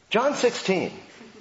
John 16.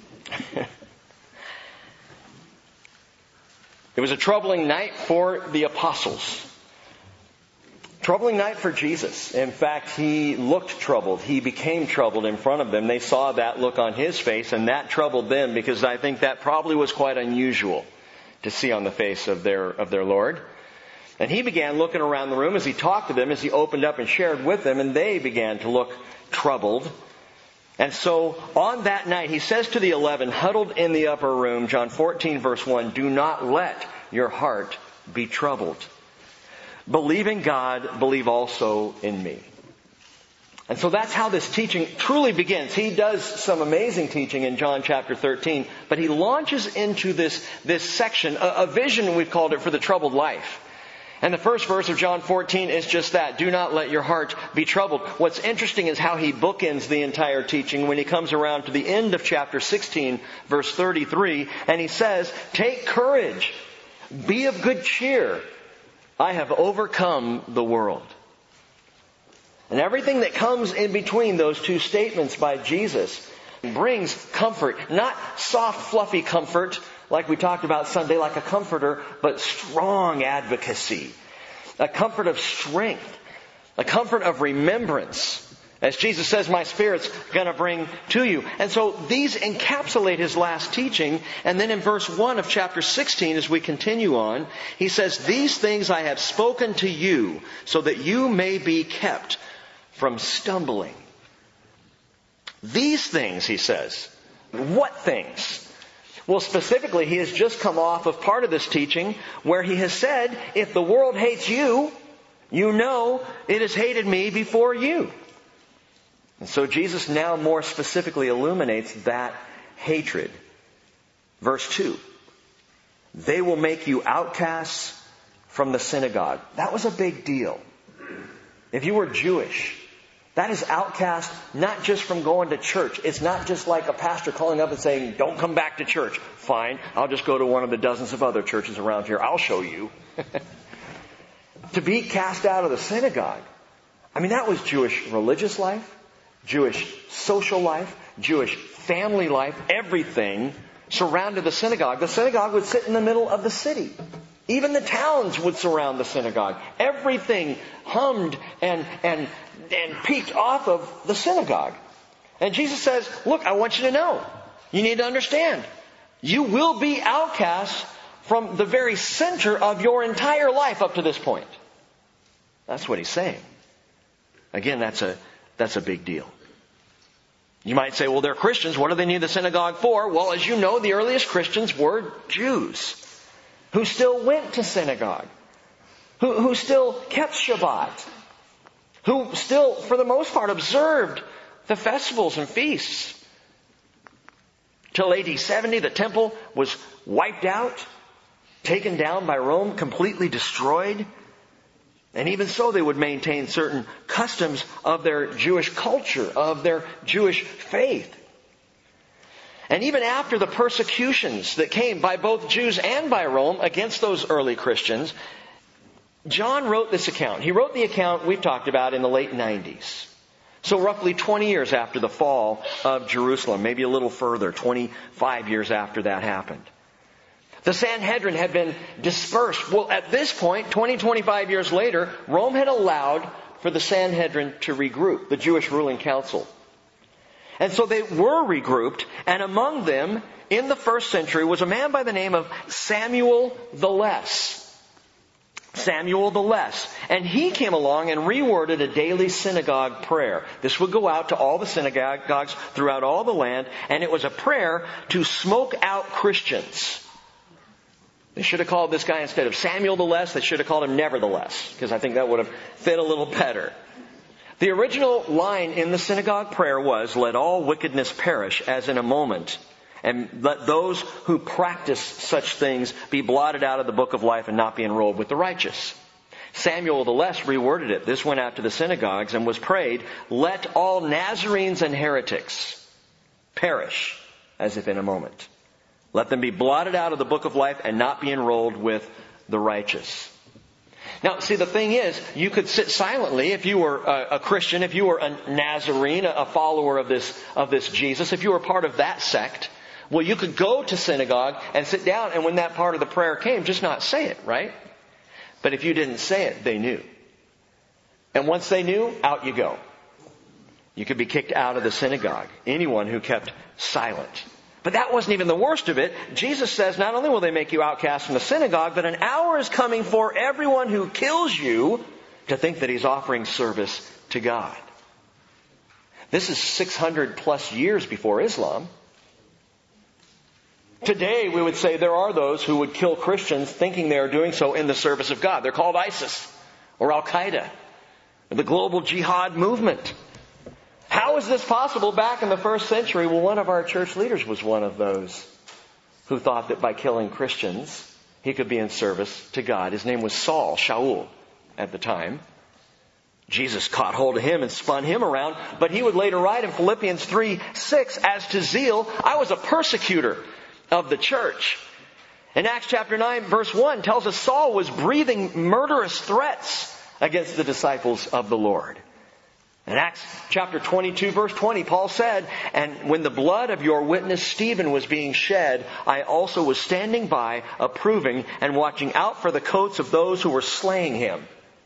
It was a troubling night for the apostles. Troubling night for Jesus. In fact, he looked troubled. He became troubled in front of them. They saw that look on his face, and that troubled them, because I think that probably was quite unusual to see on the face of their Lord. And he began looking around the room as he talked to them, as he opened up and shared with them, and they began to look troubled. And so on that night, he says to the 11, huddled in the upper room, John 14, verse 1, do not let your heart be troubled. Believe in God, believe also in me. And so that's how this teaching truly begins. He does some amazing teaching in John chapter 13, but he launches into this section, a vision, we've called it, for the troubled life. And the first verse of John 14 is just that. Do not let your heart be troubled. What's interesting is how he bookends the entire teaching when he comes around to the end of chapter 16, verse 33, and he says, take courage, be of good cheer. I have overcome the world. And everything that comes in between those two statements by Jesus brings comfort. Not soft, fluffy comfort like we talked about Sunday, like a comforter, but strong advocacy. A comfort of strength. A comfort of remembrance. As Jesus says, my Spirit's going to bring to you. And so these encapsulate his last teaching. And then in verse 1 of chapter 16, as we continue on, he says, these things I have spoken to you so that you may be kept from stumbling. These things, he says. What things? Well, specifically, he has just come off of part of this teaching where he has said, if the world hates you, you know it has hated me before you. And so Jesus now more specifically illuminates that hatred. Verse 2. They will make you outcasts from the synagogue. That was a big deal. If you were Jewish, that is outcast not just from going to church. It's not just like a pastor calling up and saying, don't come back to church. Fine, I'll just go to one of the dozens of other churches around here. I'll show you. To be cast out of the synagogue. I mean, that was Jewish religious life, Jewish social life, Jewish family life. Everything surrounded the synagogue. The synagogue would sit in the middle of the city. Even the towns would surround the synagogue. Everything hummed and peeked off of the synagogue. And Jesus says, look, I want you to know. You need to understand. You will be outcasts from the very center of your entire life up to this point. That's what he's saying. Again, that's a big deal. You might say, well, they're Christians. What do they need the synagogue for? Well, as you know, the earliest Christians were Jews who still went to synagogue, who still kept Shabbat, who still, for the most part, observed the festivals and feasts. Till AD 70, the temple was wiped out, taken down by Rome, completely destroyed. And even so, they would maintain certain customs of their Jewish culture, of their Jewish faith. And even after the persecutions that came by both Jews and by Rome against those early Christians, John wrote this account. He wrote the account we've talked about in the late 90s. So roughly 20 years after the fall of Jerusalem, maybe a little further, 25 years after that happened. The Sanhedrin had been dispersed. Well, at this point, 25 years later, Rome had allowed for the Sanhedrin to regroup, the Jewish ruling council. And so they were regrouped, and among them, in the first century, was a man by the name of Samuel the Less. Samuel the Less. And he came along and reworded a daily synagogue prayer. This would go out to all the synagogues throughout all the land, and it was a prayer to smoke out Christians. They should have called this guy, instead of Samuel the Less, they should have called him Nevertheless, because I think that would have fit a little better. The original line in the synagogue prayer was, let all wickedness perish as in a moment, and let those who practice such things be blotted out of the book of life and not be enrolled with the righteous. Samuel the Less reworded it. This went out to the synagogues and was prayed, let all Nazarenes and heretics perish as if in a moment. Let them be blotted out of the book of life and not be enrolled with the righteous. Now, see, the thing is, you could sit silently if you were a Christian, if you were a Nazarene, a follower of this Jesus, if you were part of that sect. Well, you could go to synagogue and sit down, and when that part of the prayer came, just not say it, right? But if you didn't say it, they knew. And once they knew, out you go. You could be kicked out of the synagogue. Anyone who kept silent. But that wasn't even the worst of it. Jesus says not only will they make you outcast from the synagogue, but an hour is coming for everyone who kills you to think that he's offering service to God. This is 600 plus years before Islam. Today we would say there are those who would kill Christians thinking they are doing so in the service of God. They're called ISIS or Al-Qaeda, the global jihad movement. How is this possible back in the first century? Well, one of our church leaders was one of those who thought that by killing Christians, he could be in service to God. His name was Saul, Shaul, at the time. Jesus caught hold of him and spun him around, but he would later write in Philippians 3:6, as to zeal, I was a persecutor of the church. And Acts chapter 9, verse 1 tells us Saul was breathing murderous threats against the disciples of the Lord. In Acts chapter 22, verse 20, Paul said, and when the blood of your witness Stephen was being shed, I also was standing by, approving and watching out for the coats of those who were slaying him.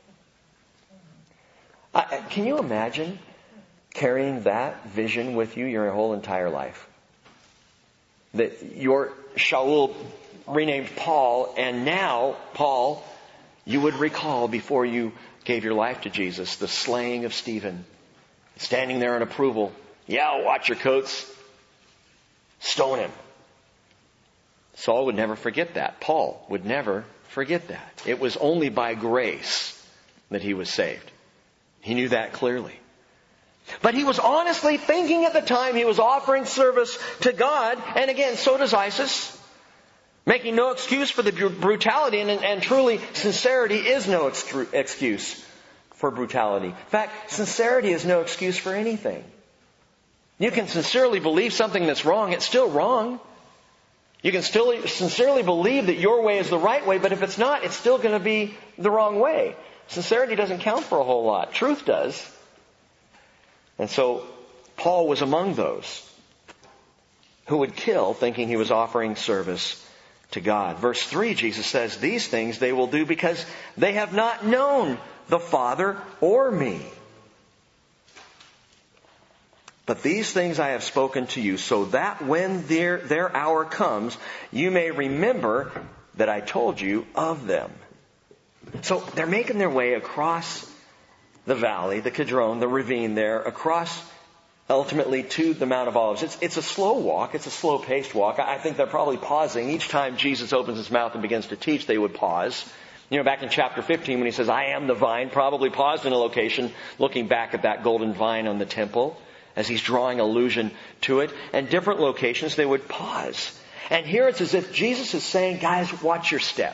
Can you imagine carrying that vision with you your whole entire life? That your Shaul renamed Paul, and now, Paul, you would recall before you gave your life to Jesus, the slaying of Stephen. Standing there in approval. Yeah, watch your coats. Stone him. Saul would never forget that. Paul would never forget that. It was only by grace that he was saved. He knew that clearly. But he was honestly thinking at the time he was offering service to God. And again, so does ISIS. Making no excuse for the brutality, and truly sincerity is no excuse for brutality. In fact, sincerity is no excuse for anything. You can sincerely believe something that's wrong, it's still wrong. You can still sincerely believe that your way is the right way, but if it's not, it's still going to be the wrong way. Sincerity doesn't count for a whole lot. Truth does. And so, Paul was among those who would kill thinking he was offering service to God. Verse 3, Jesus says, these things they will do because they have not known the Father or me. But these things I have spoken to you, so that when their hour comes, you may remember that I told you of them. So they're making their way across the valley, the Kidron, the ravine there, across ultimately to the Mount of Olives. It's a slow walk. It's a slow-paced walk. I think they're probably pausing. Each time Jesus opens his mouth and begins to teach, they would pause. You know, back in chapter 15 when he says, I am the vine, probably paused in a location looking back at that golden vine on the temple as he's drawing allusion to it. And different locations, they would pause. And here it's as if Jesus is saying, guys, watch your step.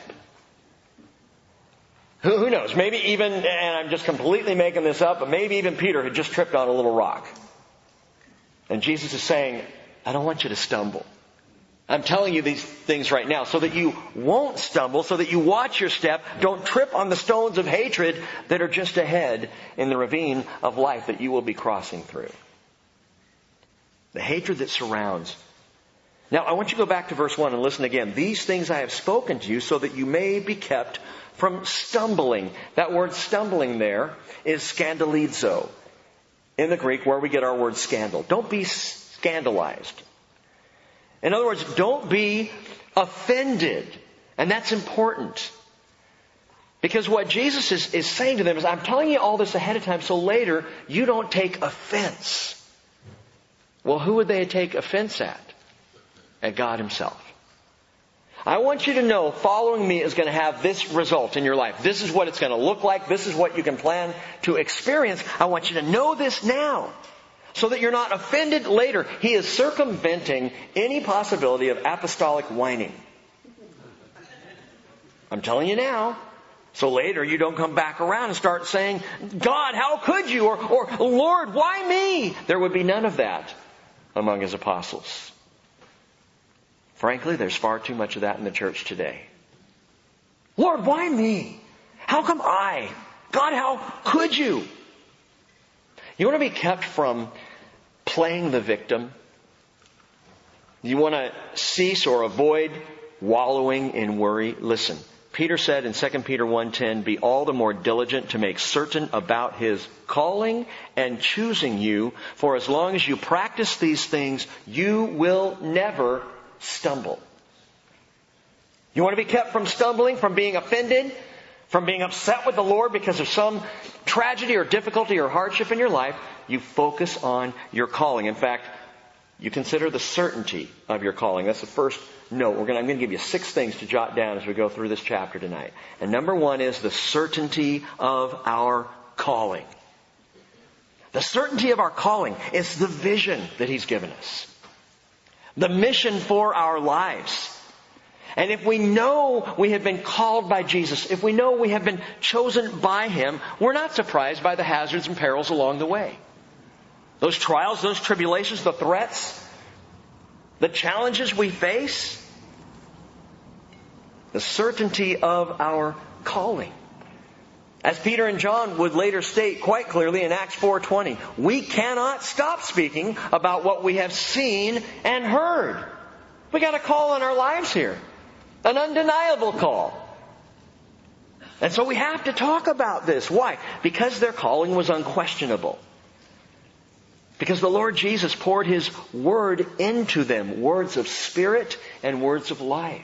Who knows? Maybe even, and I'm just completely making this up, but maybe even Peter had just tripped on a little rock. And Jesus is saying, I don't want you to stumble. I'm telling you these things right now so that you won't stumble, so that you watch your step. Don't trip on the stones of hatred that are just ahead in the ravine of life that you will be crossing through. The hatred that surrounds. Now, I want you to go back to verse 1 and listen again. These things I have spoken to you so that you may be kept from stumbling. That word stumbling there is scandalizo. In the Greek, where we get our word scandal. Don't be scandalized. In other words, don't be offended. And that's important. Because what Jesus is saying to them is, I'm telling you all this ahead of time so later you don't take offense. Well, who would they take offense at? At God himself. I want you to know following me is going to have this result in your life. This is what it's going to look like. This is what you can plan to experience. I want you to know this now so that you're not offended later. He is circumventing any possibility of apostolic whining. I'm telling you now. So later you don't come back around and start saying, God, how could you? Or Lord, why me? There would be none of that among his apostles. Frankly, there's far too much of that in the church today. Lord, why me? How come I? God, how could you? You want to be kept from playing the victim? You want to cease or avoid wallowing in worry? Listen, Peter said in 2 Peter 1:10, be all the more diligent to make certain about His calling and choosing you, for as long as you practice these things, you will never stumble. You want to be kept from stumbling, from being offended, from being upset with the Lord because of some tragedy or difficulty or hardship in your life? You focus on your calling. In fact, you consider the certainty of your calling. That's the first note. I'm going to give you 6 things to jot down as we go through this chapter tonight. And number 1 is the certainty of our calling. The certainty of our calling is the vision that He's given us. The mission for our lives. And if we know we have been called by Jesus, if we know we have been chosen by Him, we're not surprised by the hazards and perils along the way. Those trials, those tribulations, the threats, the challenges we face, the certainty of our calling. As Peter and John would later state quite clearly in Acts 4:20, we cannot stop speaking about what we have seen and heard. We got a call on our lives here. An undeniable call. And so we have to talk about this. Why? Because their calling was unquestionable. Because the Lord Jesus poured His Word into them. Words of Spirit and words of life.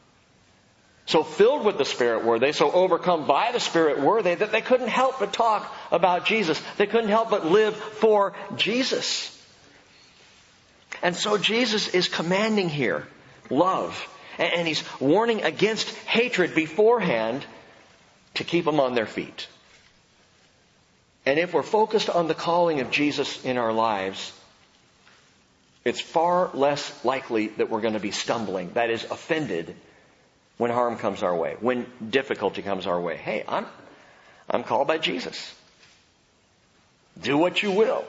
So filled with the Spirit were they, so overcome by the Spirit were they, that they couldn't help but talk about Jesus. They couldn't help but live for Jesus. And so Jesus is commanding here love. And He's warning against hatred beforehand to keep them on their feet. And if we're focused on the calling of Jesus in our lives, it's far less likely that we're going to be stumbling, that is, offended, when harm comes our way, when difficulty comes our way. Hey, I'm called by Jesus. Do what you will.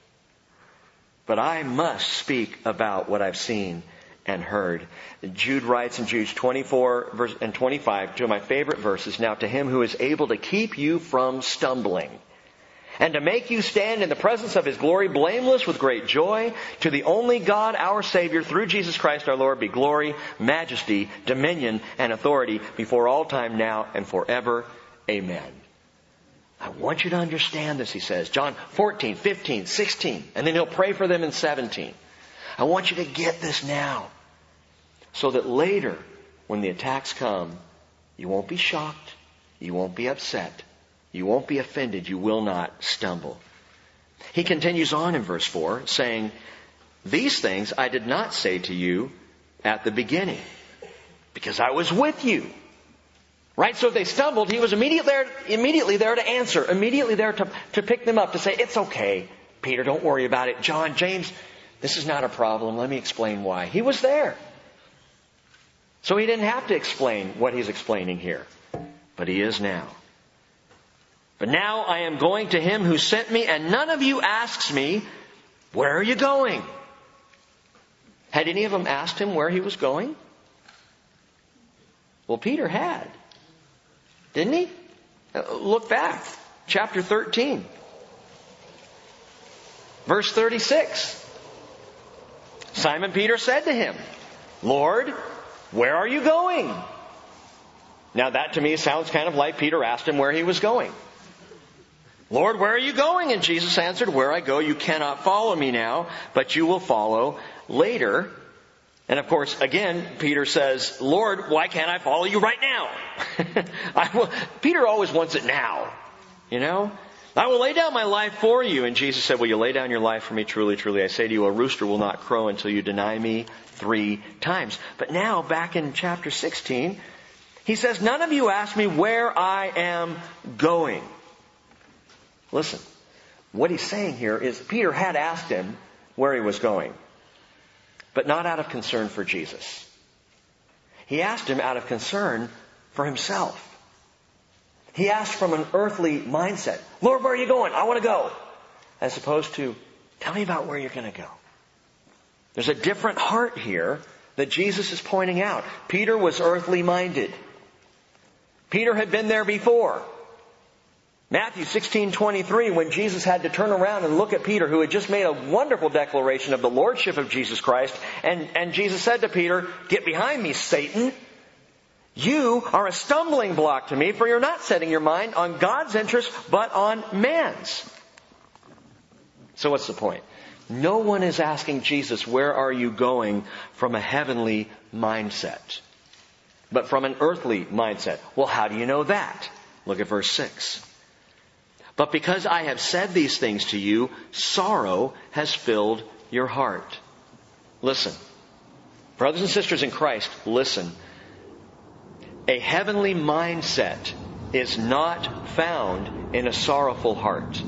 But I must speak about what I've seen and heard. Jude writes in Jude 24 and 25, 2 of my favorite verses, now to Him who is able to keep you from stumbling and to make you stand in the presence of His glory blameless with great joy, to the only God, our Savior, through Jesus Christ our Lord, be glory, majesty, dominion, and authority before all time, now and forever. Amen. I want you to understand this, he says. John 14, 15, 16, and then He'll pray for them in 17. I want you to get this now, so that later, when the attacks come, you won't be shocked, you won't be upset, you won't be offended, you will not stumble. He continues on in verse 4, saying, these things I did not say to you at the beginning, because I was with you. Right? So if they stumbled, He was immediately there to answer, immediately there to pick them up, to say, it's okay, Peter, don't worry about it. John, James, this is not a problem. Let me explain why. He was there. So He didn't have to explain what He's explaining here. But He is now. But now I am going to Him who sent me, and none of you asks me, where are you going? Had any of them asked Him where He was going? Well, Peter had. Didn't he? Look back. Chapter 13. Verse 36. Simon Peter said to Him, Lord, where are you going? Now that to me sounds kind of like Peter asked Him where he was going. Lord, where are you going? And Jesus answered, where I go, you cannot follow me now, but you will follow later. And of course, again, Peter says, Lord, why can't I follow you right now? Peter always wants it now. You know? I will lay down my life for you. And Jesus said, will you lay down your life for me? Truly, truly, I say to you, a rooster will not crow until you deny me 3 times. But now, back in chapter 16, He says, none of you ask me where I am going. Listen, what He's saying here is Peter had asked Him where He was going, but not out of concern for Jesus. He asked Him out of concern for Himself. He asked from an earthly mindset. Lord, where are you going? I want to go. As opposed to, tell me about where you're going to go. There's a different heart here that Jesus is pointing out. Peter was earthly minded. Peter had been there before. Matthew 16:23, when Jesus had to turn around and look at Peter, who had just made a wonderful declaration of the lordship of Jesus Christ, and Jesus said to Peter, "Get behind me, Satan. You are a stumbling block to me, for you're not setting your mind on God's interest, but on man's." So what's the point? No one is asking Jesus, "Where are you going?" from a heavenly mindset, but from an earthly mindset. Well, how do you know that? Look at verse 6. "But because I have said these things to you, sorrow has filled your heart." Listen. Brothers and sisters in Christ, listen. A heavenly mindset is not found in a sorrowful heart.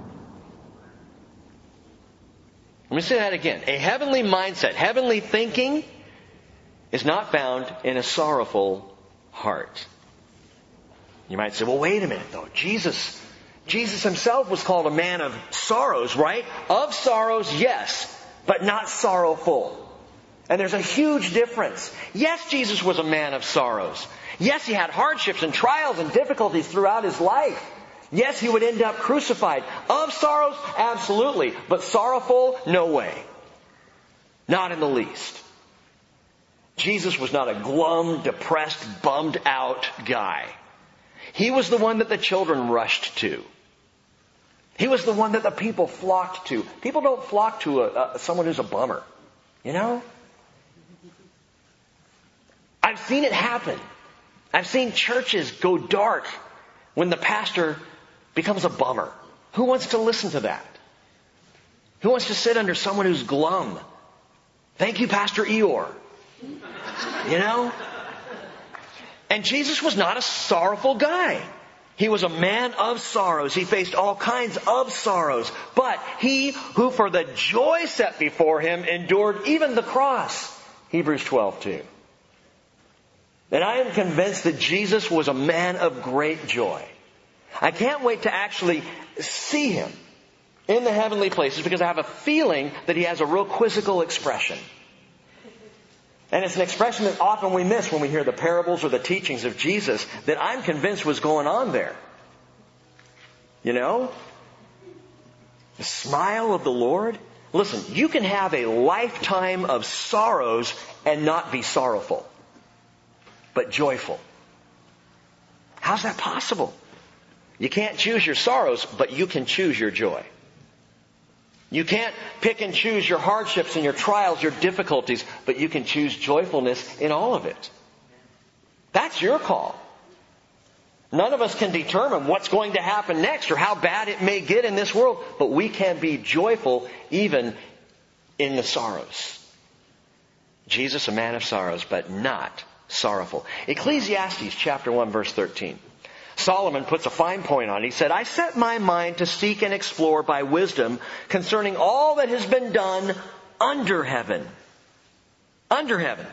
Let me say that again. A heavenly mindset, heavenly thinking, is not found in a sorrowful heart. You might say, well, wait a minute though. Jesus himself was called a man of sorrows, right? Of sorrows, yes, but not sorrowful. And there's a huge difference. Yes, Jesus was a man of sorrows. Yes, he had hardships and trials and difficulties throughout his life. Yes, he would end up crucified. Of sorrows, absolutely. But sorrowful, no way. Not in the least. Jesus was not a glum, depressed, bummed out guy. He was the one that the children rushed to. He was the one that the people flocked to. People don't flock to someone who's a bummer. You know? I've seen it happen. I've seen churches go dark when the pastor becomes a bummer. Who wants to listen to that? Who wants to sit under someone who's glum? Thank you, Pastor Eeyore. You know? And Jesus was not a sorrowful guy. He was a man of sorrows. He faced all kinds of sorrows. But he who for the joy set before him endured even the cross. Hebrews 12:2. And I am convinced that Jesus was a man of great joy. I can't wait to actually see him in the heavenly places because I have a feeling that he has a real quizzical expression. And it's an expression that often we miss when we hear the parables or the teachings of Jesus that I'm convinced was going on there. You know? The smile of the Lord. Listen, you can have a lifetime of sorrows and not be sorrowful, but joyful. How's that possible? You can't choose your sorrows, but you can choose your joy. You can't pick and choose your hardships and your trials, your difficulties, but you can choose joyfulness in all of it. That's your call. None of us can determine what's going to happen next or how bad it may get in this world, but we can be joyful even in the sorrows. Jesus, a man of sorrows, but not sorrowful. Ecclesiastes chapter 1, verse 13. Solomon puts a fine point on it. He said, "I set my mind to seek and explore by wisdom concerning all that has been done under heaven." Under heaven.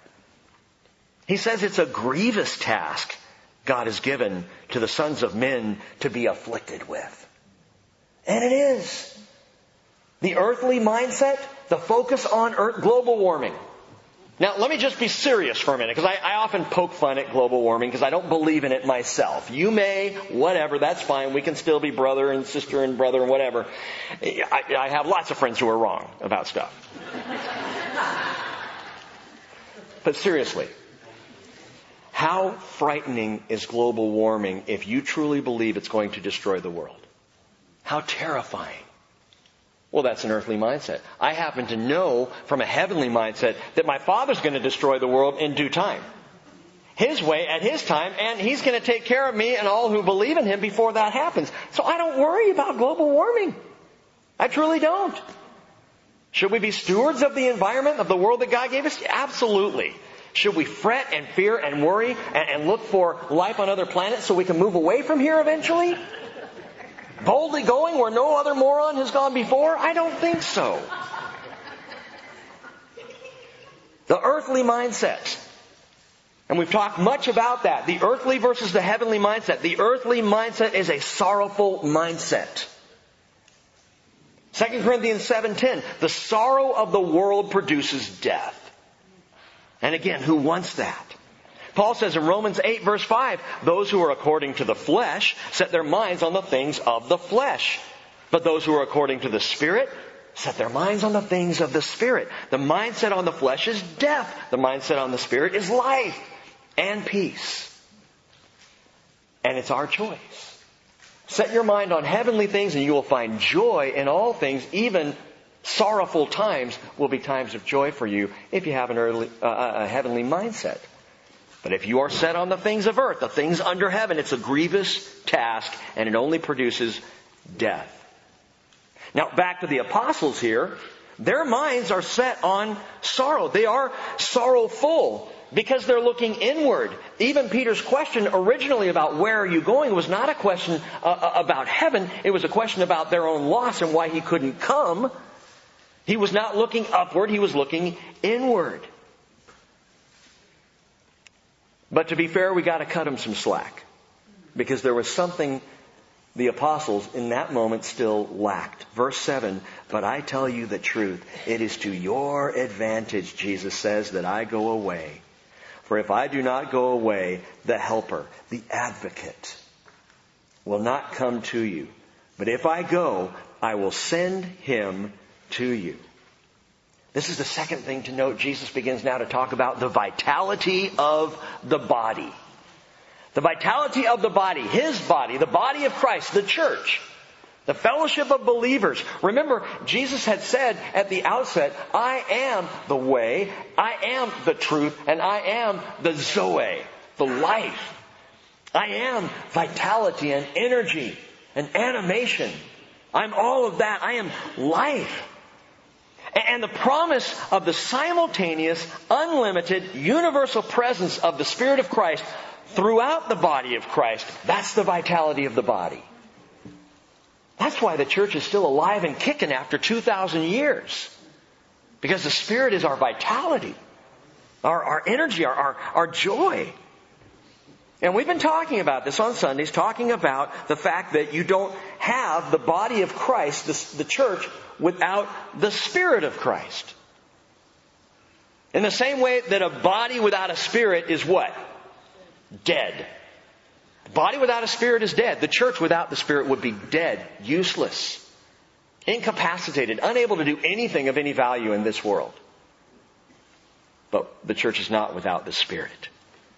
He says it's a grievous task God has given to the sons of men to be afflicted with. And it is. The earthly mindset, the focus on global warming. Now, let me just be serious for a minute, because I often poke fun at global warming because I don't believe in it myself. You may, whatever, that's fine. We can still be brother and sister and brother and whatever. I have lots of friends who are wrong about stuff. But seriously, how frightening is global warming if you truly believe it's going to destroy the world? How terrifying. Well, that's an earthly mindset. I happen to know from a heavenly mindset that my Father's going to destroy the world in due time. His way, at His time, and He's going to take care of me and all who believe in Him before that happens. So I don't worry about global warming. I truly don't. Should we be stewards of the environment, of the world that God gave us? Absolutely. Should we fret and fear and worry and look for life on other planets so we can move away from here eventually? Boldly going where no other moron has gone before? I don't think so. The earthly mindset. And we've talked much about that. The earthly versus the heavenly mindset. The earthly mindset is a sorrowful mindset. 2 Corinthians 7:10. The sorrow of the world produces death. And again, who wants that? Paul says in Romans 8 verse 5, those who are according to the flesh set their minds on the things of the flesh. But those who are according to the Spirit set their minds on the things of the Spirit. The mindset on the flesh is death. The mindset on the Spirit is life and peace. And it's our choice. Set your mind on heavenly things and you will find joy in all things. Even sorrowful times will be times of joy for you if you have a heavenly mindset. But if you are set on the things of earth, the things under heaven, it's a grievous task and it only produces death. Now back to the apostles here. Their minds are set on sorrow. They are sorrowful because they're looking inward. Even Peter's question originally about where are you going was not a question about heaven. It was a question about their own loss and why he couldn't come. He was not looking upward. He was looking inward. But to be fair, we got to cut him some slack because there was something the apostles in that moment still lacked. Verse 7, but I tell you the truth. It is to your advantage, Jesus says, that I go away. For if I do not go away, the Helper, the Advocate, will not come to you. But if I go, I will send him to you. This is the second thing to note. Jesus begins now to talk about the vitality of the body. The vitality of the body, his body, the body of Christ, the church, the fellowship of believers. Remember, Jesus had said at the outset, I am the way, I am the truth, and I am the Zoe, the life. I am vitality and energy and animation. I'm all of that. I am life. And the promise of the simultaneous, unlimited, universal presence of the Spirit of Christ throughout the body of Christ, that's the vitality of the body. That's why the church is still alive and kicking after 2,000 years. Because the Spirit is our vitality, our energy, our joy. And we've been talking about this on Sundays, talking about the fact that you don't have the body of Christ, the church, without the Spirit of Christ. In the same way that a body without a spirit is what? Dead. The body without a spirit is dead. The church without the Spirit would be dead, useless, incapacitated, unable to do anything of any value in this world. But the church is not without the Spirit.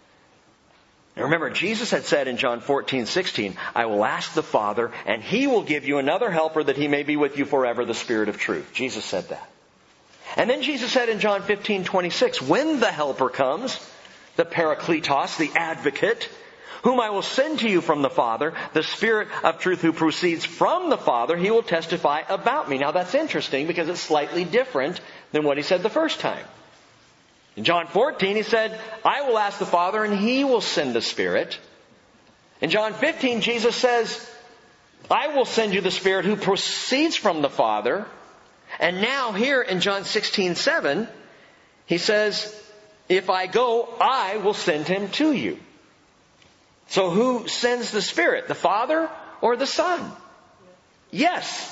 And remember, Jesus had said in John 14:16, I will ask the Father, and He will give you another helper that He may be with you forever, the Spirit of truth. Jesus said that. And then Jesus said in John 15:26, when the helper comes, the Parakletos, the Advocate, whom I will send to you from the Father, the Spirit of truth who proceeds from the Father, He will testify about me. Now that's interesting because it's slightly different than what He said the first time. In John 14, He said, I will ask the Father and He will send the Spirit. In John 15, Jesus says, I will send you the Spirit who proceeds from the Father. And now here in John 16:7, He says, if I go, I will send Him to you. So who sends the Spirit? The Father or the Son? Yes.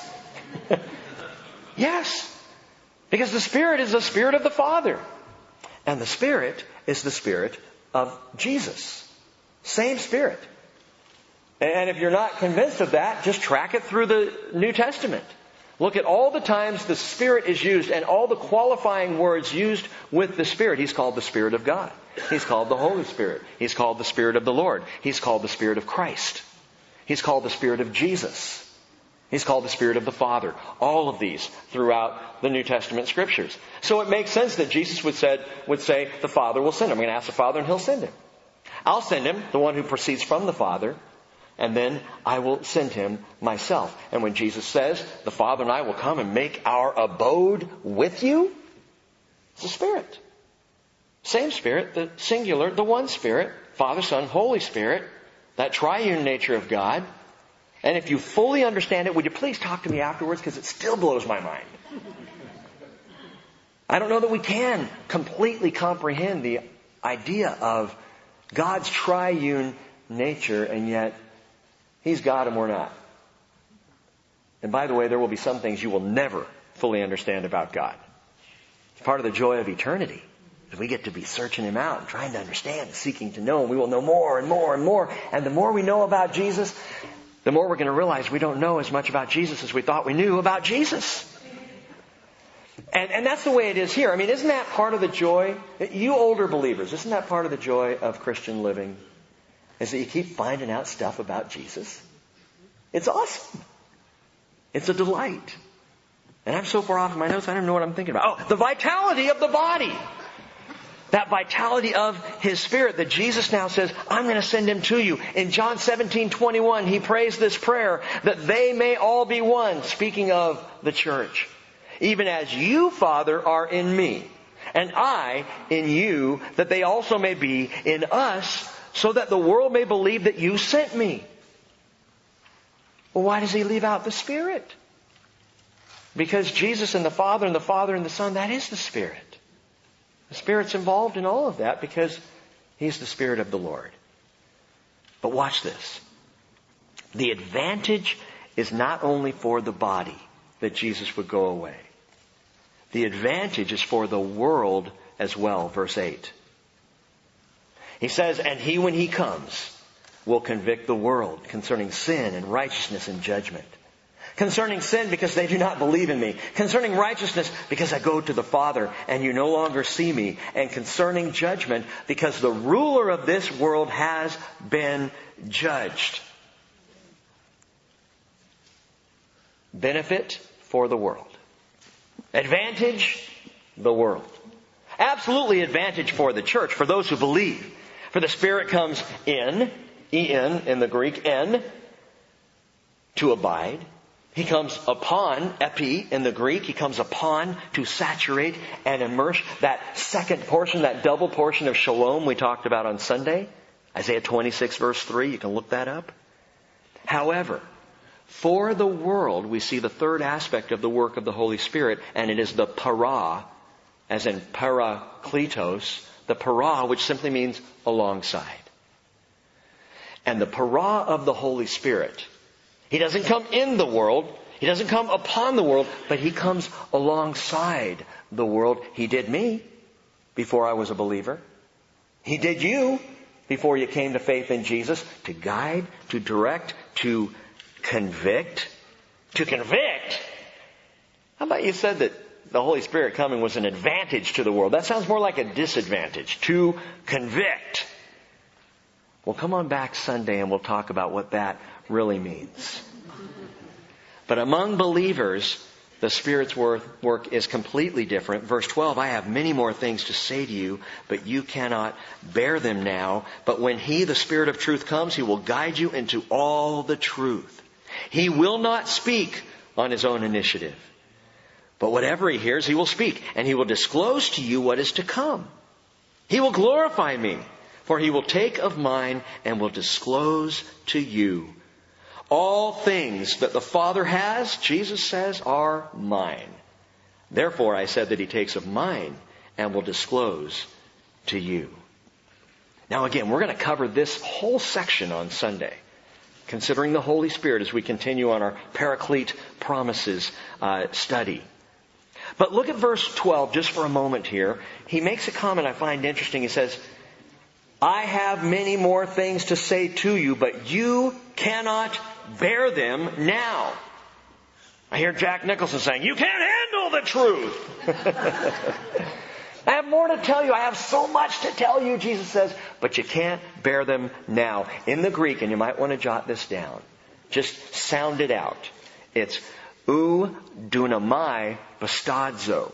Yes. Because the Spirit is the Spirit of the Father. And the Spirit is the Spirit of Jesus. Same Spirit. And if you're not convinced of that, just track it through the New Testament. Look at all the times the Spirit is used and all the qualifying words used with the Spirit. He's called the Spirit of God. He's called the Holy Spirit. He's called the Spirit of the Lord. He's called the Spirit of Christ. He's called the Spirit of Jesus. He's called the Spirit of the Father. All of these throughout the New Testament Scriptures. So it makes sense that Jesus would say, the Father will send him. I'm going to ask the Father and He'll send him. I'll send him, the one who proceeds from the Father, and then I will send him myself. And when Jesus says, the Father and I will come and make our abode with you, it's the Spirit. Same Spirit, the singular, the one Spirit, Father, Son, Holy Spirit, that triune nature of God. And if you fully understand it, would you please talk to me afterwards? Because it still blows my mind. I don't know that we can completely comprehend the idea of God's triune nature, and yet He's God and we're not. And by the way, there will be some things you will never fully understand about God. It's part of the joy of eternity. We get to be searching Him out and trying to understand, seeking to know. And we will know more and more and more. And the more we know about Jesus, the more we're going to realize we don't know as much about Jesus as we thought we knew about Jesus. And that's the way it is here. I mean, isn't that part of the joy? You older believers, isn't that part of the joy of Christian living? Is that you keep finding out stuff about Jesus? It's awesome. It's a delight. And I'm so far off in my notes, I don't know what I'm thinking about. Oh, the vitality of the body. That vitality of His Spirit that Jesus now says, I'm going to send Him to you. In John 17:21, He prays this prayer, that they may all be one, speaking of the church. Even as you, Father, are in me, and I in you, that they also may be in us, so that the world may believe that you sent me. Well, why does He leave out the Spirit? Because Jesus and the Father and the Father and the Son, that is the Spirit. The Spirit's involved in all of that because He's the Spirit of the Lord. But watch this. The advantage is not only for the body that Jesus would go away. The advantage is for the world as well. Verse 8. He says, and He, when He comes, will convict the world concerning sin and righteousness and judgment. Concerning sin, because they do not believe in me. Concerning righteousness, because I go to the Father and you no longer see me. And concerning judgment, because the ruler of this world has been judged. Benefit for the world. Advantage, the world. Absolutely advantage for the church, for those who believe. For the Spirit comes in, en in the Greek, en, to abide. He comes upon, epi in the Greek, He comes upon to saturate and immerse. That second portion, that double portion of shalom we talked about on Sunday. Isaiah 26 verse 3, you can look that up. However, for the world, we see the third aspect of the work of the Holy Spirit, and it is the para, as in parakletos, the para, which simply means alongside. And the para of the Holy Spirit, He doesn't come in the world, He doesn't come upon the world, but He comes alongside the world. He did me before I was a believer. He did you before you came to faith in Jesus, to guide, to direct, to convict. To convict? How about you said that the Holy Spirit coming was an advantage to the world? That sounds more like a disadvantage. To convict. Well, come on back Sunday and we'll talk about what that really means. But among believers, the Spirit's work is completely different. Verse 12, I have many more things to say to you, but you cannot bear them now. But when He, the Spirit of truth, comes, He will guide you into all the truth. He will not speak on His own initiative. But whatever He hears, He will speak, and He will disclose to you what is to come. He will glorify me, for He will take of mine and will disclose to you. All things that the Father has, Jesus says, are mine. Therefore, I said that He takes of mine and will disclose to you. Now again, we're going to cover this whole section on Sunday, considering the Holy Spirit as we continue on our Paraclete Promises study. But look at verse 12 just for a moment here. He makes a comment I find interesting. He says, I have many more things to say to you, but you cannot bear them now. I hear Jack Nicholson saying, you can't handle the truth. I have more to tell you. I have so much to tell you, Jesus says, but you can't bear them now. In the Greek, and you might want to jot this down, just sound it out. It's ou dunamai bastadzo.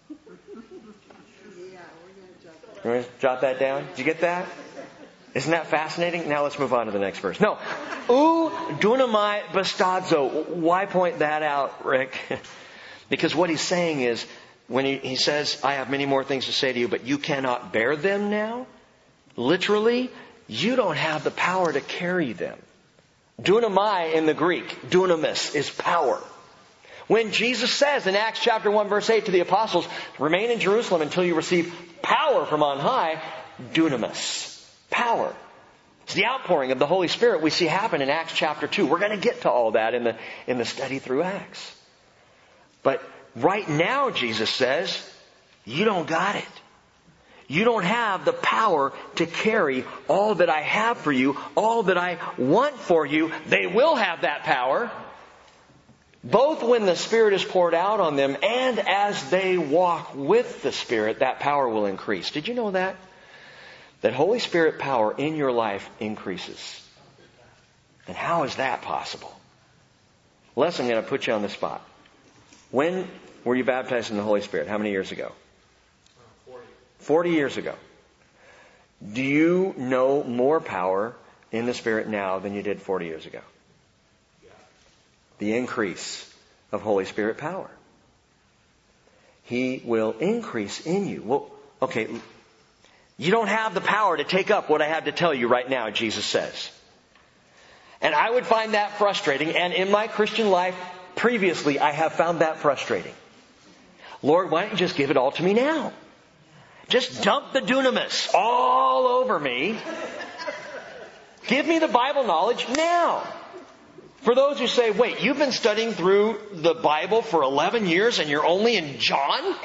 You want to jot that down? Did you get that? Isn't that fascinating? Now let's move on to the next verse. No. Ou dunamai bastadzo. Why point that out, Rick? Because what he's saying is, when he says, I have many more things to say to you, but you cannot bear them now, literally, you don't have the power to carry them. Dunamai in the Greek, dunamis, is power. When Jesus says in Acts chapter 1 verse 8 to the apostles, remain in Jerusalem until you receive power from on high, dunamis, power. It's the outpouring of the Holy Spirit we see happen in Acts chapter 2. We're going to get to all that in the study through Acts. But right now, Jesus says, you don't got it. You don't have the power to carry all that I have for you, all that I want for you. They will have that power, both when the Spirit is poured out on them and as they walk with the Spirit, that power will increase. Did you know that? That Holy Spirit power in your life increases. And how is that possible? Les, I'm going to put you on the spot. When were you baptized in the Holy Spirit? How many years ago? 40 years ago. Do you know more power in the Spirit now than you did 40 years ago? The increase of Holy Spirit power. He will increase in you. Well, okay, you don't have the power to take up what I have to tell you right now, Jesus says. And I would find that frustrating, and in my Christian life previously, I have found that frustrating. Lord, why don't you just give it all to me now? Just dump the dunamis all over me. Give me the Bible knowledge now. For those who say, wait, you've been studying through the Bible for 11 years and you're only in John?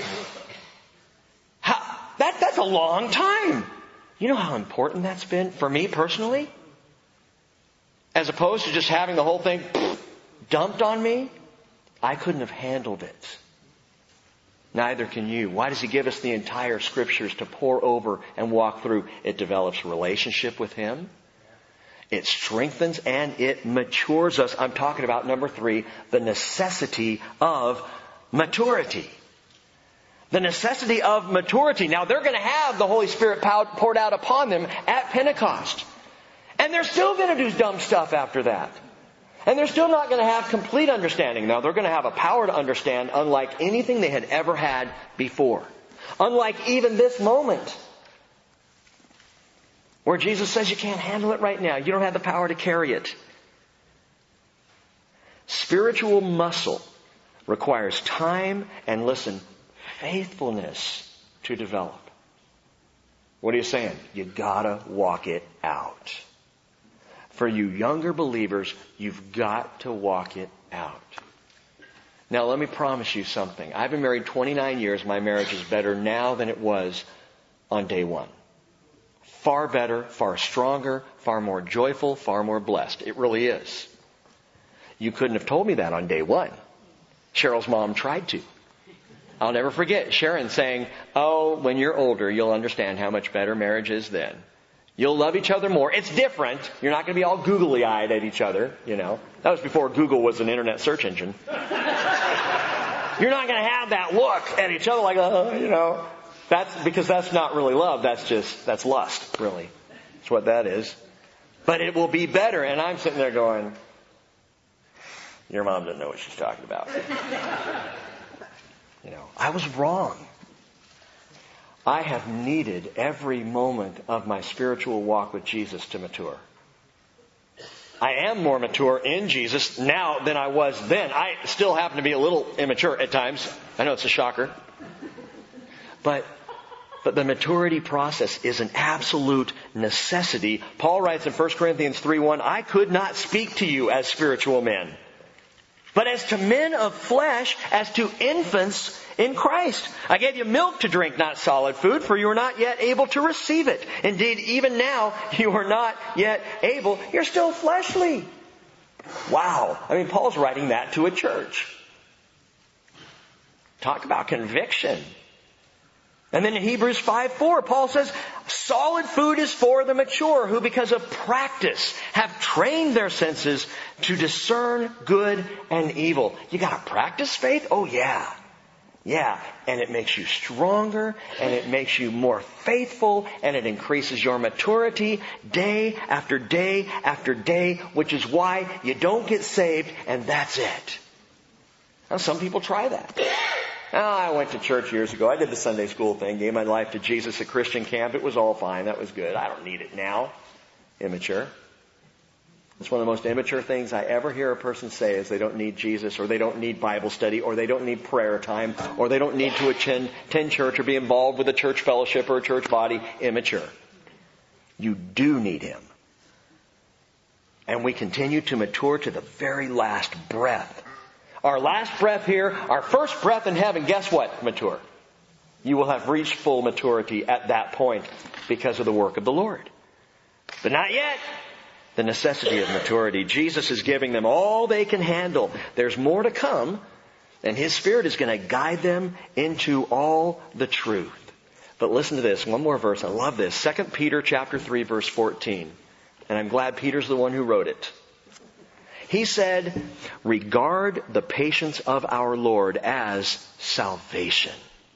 That's a long time. You know how important that's been for me personally? As opposed to just having the whole thing dumped on me? I couldn't have handled it. Neither can you. Why does He give us the entire Scriptures to pour over and walk through? It develops relationship with Him. It strengthens and it matures us. I'm talking about number 3, the necessity of maturity. The necessity of maturity. Now they're going to have the Holy Spirit poured out upon them at Pentecost. And they're still going to do dumb stuff after that. And they're still not going to have complete understanding. Now, they're going to have a power to understand unlike anything they had ever had before. Unlike even this moment. Where Jesus says you can't handle it right now. You don't have the power to carry it. Spiritual muscle requires time and, listen, faithfulness to develop. What are you saying? You gotta walk it out. For you younger believers, you've got to walk it out. Now let me promise you something. I've been married 29 years. My marriage is better now than it was on day one. Far better, far stronger, far more joyful, far more blessed. It really is. You couldn't have told me that on day one. Cheryl's mom tried to. I'll never forget Sharon saying, oh, when you're older, you'll understand how much better marriage is then. You'll love each other more. It's different. You're not going to be all googly-eyed at each other, you know. That was before Google was an internet search engine. You're not going to have that look at each other like, you know. That's because that's not really love. That's lust, really. That's what that is. But it will be better. And I'm sitting there going, your mom doesn't know what she's talking about. You know, I was wrong. I have needed every moment of my spiritual walk with Jesus to mature. I am more mature in Jesus now than I was then. I still happen to be a little immature at times. I know it's a shocker. But the maturity process is an absolute necessity. Paul writes in 1 Corinthians 3:1, I could not speak to you as spiritual men, but as to men of flesh, as to infants in Christ. I gave you milk to drink, not solid food, for you are not yet able to receive it. Indeed, even now, you are not yet able. You're still fleshly. Wow. I mean, Paul's writing that to a church. Talk about conviction. And then in Hebrews 5:4, Paul says, solid food is for the mature, who because of practice have trained their senses to discern good and evil. You got to practice faith? Oh yeah. Yeah. And it makes you stronger, and it makes you more faithful, and it increases your maturity day after day after day, which is why you don't get saved, and that's it. Now, some people try that. I went to church years ago. I did the Sunday school thing, gave my life to Jesus at Christian camp. It was all fine. That was good. I don't need it now. Immature. It's one of the most immature things I ever hear a person say is they don't need Jesus, or they don't need Bible study, or they don't need prayer time, or they don't need to attend church or be involved with a church fellowship or a church body. Immature. You do need Him. And we continue to mature to the very last breath. Our last breath here, our first breath in heaven, guess what? Mature. You will have reached full maturity at that point because of the work of the Lord. But not yet. The necessity of maturity. Jesus is giving them all they can handle. There's more to come, and His Spirit is going to guide them into all the truth. But listen to this, one more verse. I love this. 2 Peter chapter 3, verse 14. And I'm glad Peter's the one who wrote it. He said, regard the patience of our Lord as salvation.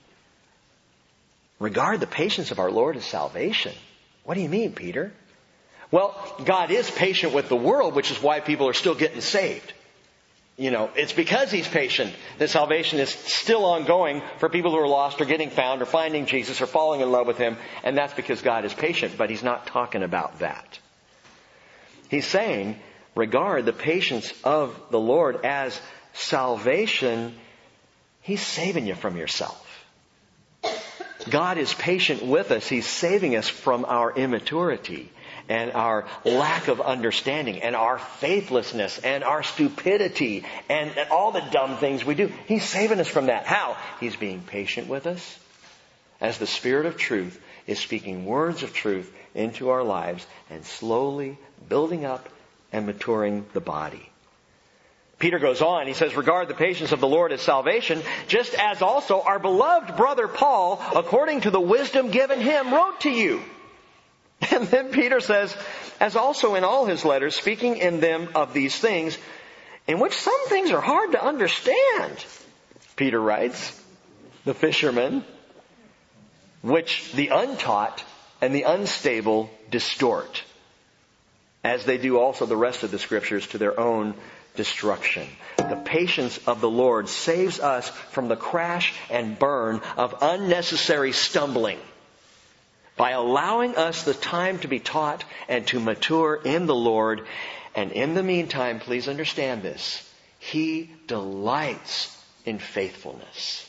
Regard the patience of our Lord as salvation. What do you mean, Peter? Well, God is patient with the world, which is why people are still getting saved. It's because He's patient that salvation is still ongoing for people who are lost or getting found or finding Jesus or falling in love with Him. And that's because God is patient, but He's not talking about that. He's saying, regard the patience of the Lord as salvation. He's saving you from yourself. God is patient with us. He's saving us from our immaturity and our lack of understanding and our faithlessness and our stupidity and all the dumb things we do. He's saving us from that. How? He's being patient with us as the Spirit of truth is speaking words of truth into our lives and slowly building up and maturing the body. Peter goes on, he says, regard the patience of the Lord as salvation, just as also our beloved brother Paul, according to the wisdom given him, wrote to you. And then Peter says, as also in all his letters, speaking in them of these things, in which some things are hard to understand. Peter writes, the fishermen, which the untaught and the unstable distort, as they do also the rest of the Scriptures to their own destruction. The patience of the Lord saves us from the crash and burn of unnecessary stumbling by allowing us the time to be taught and to mature in the Lord. And in the meantime, please understand this, He delights in faithfulness.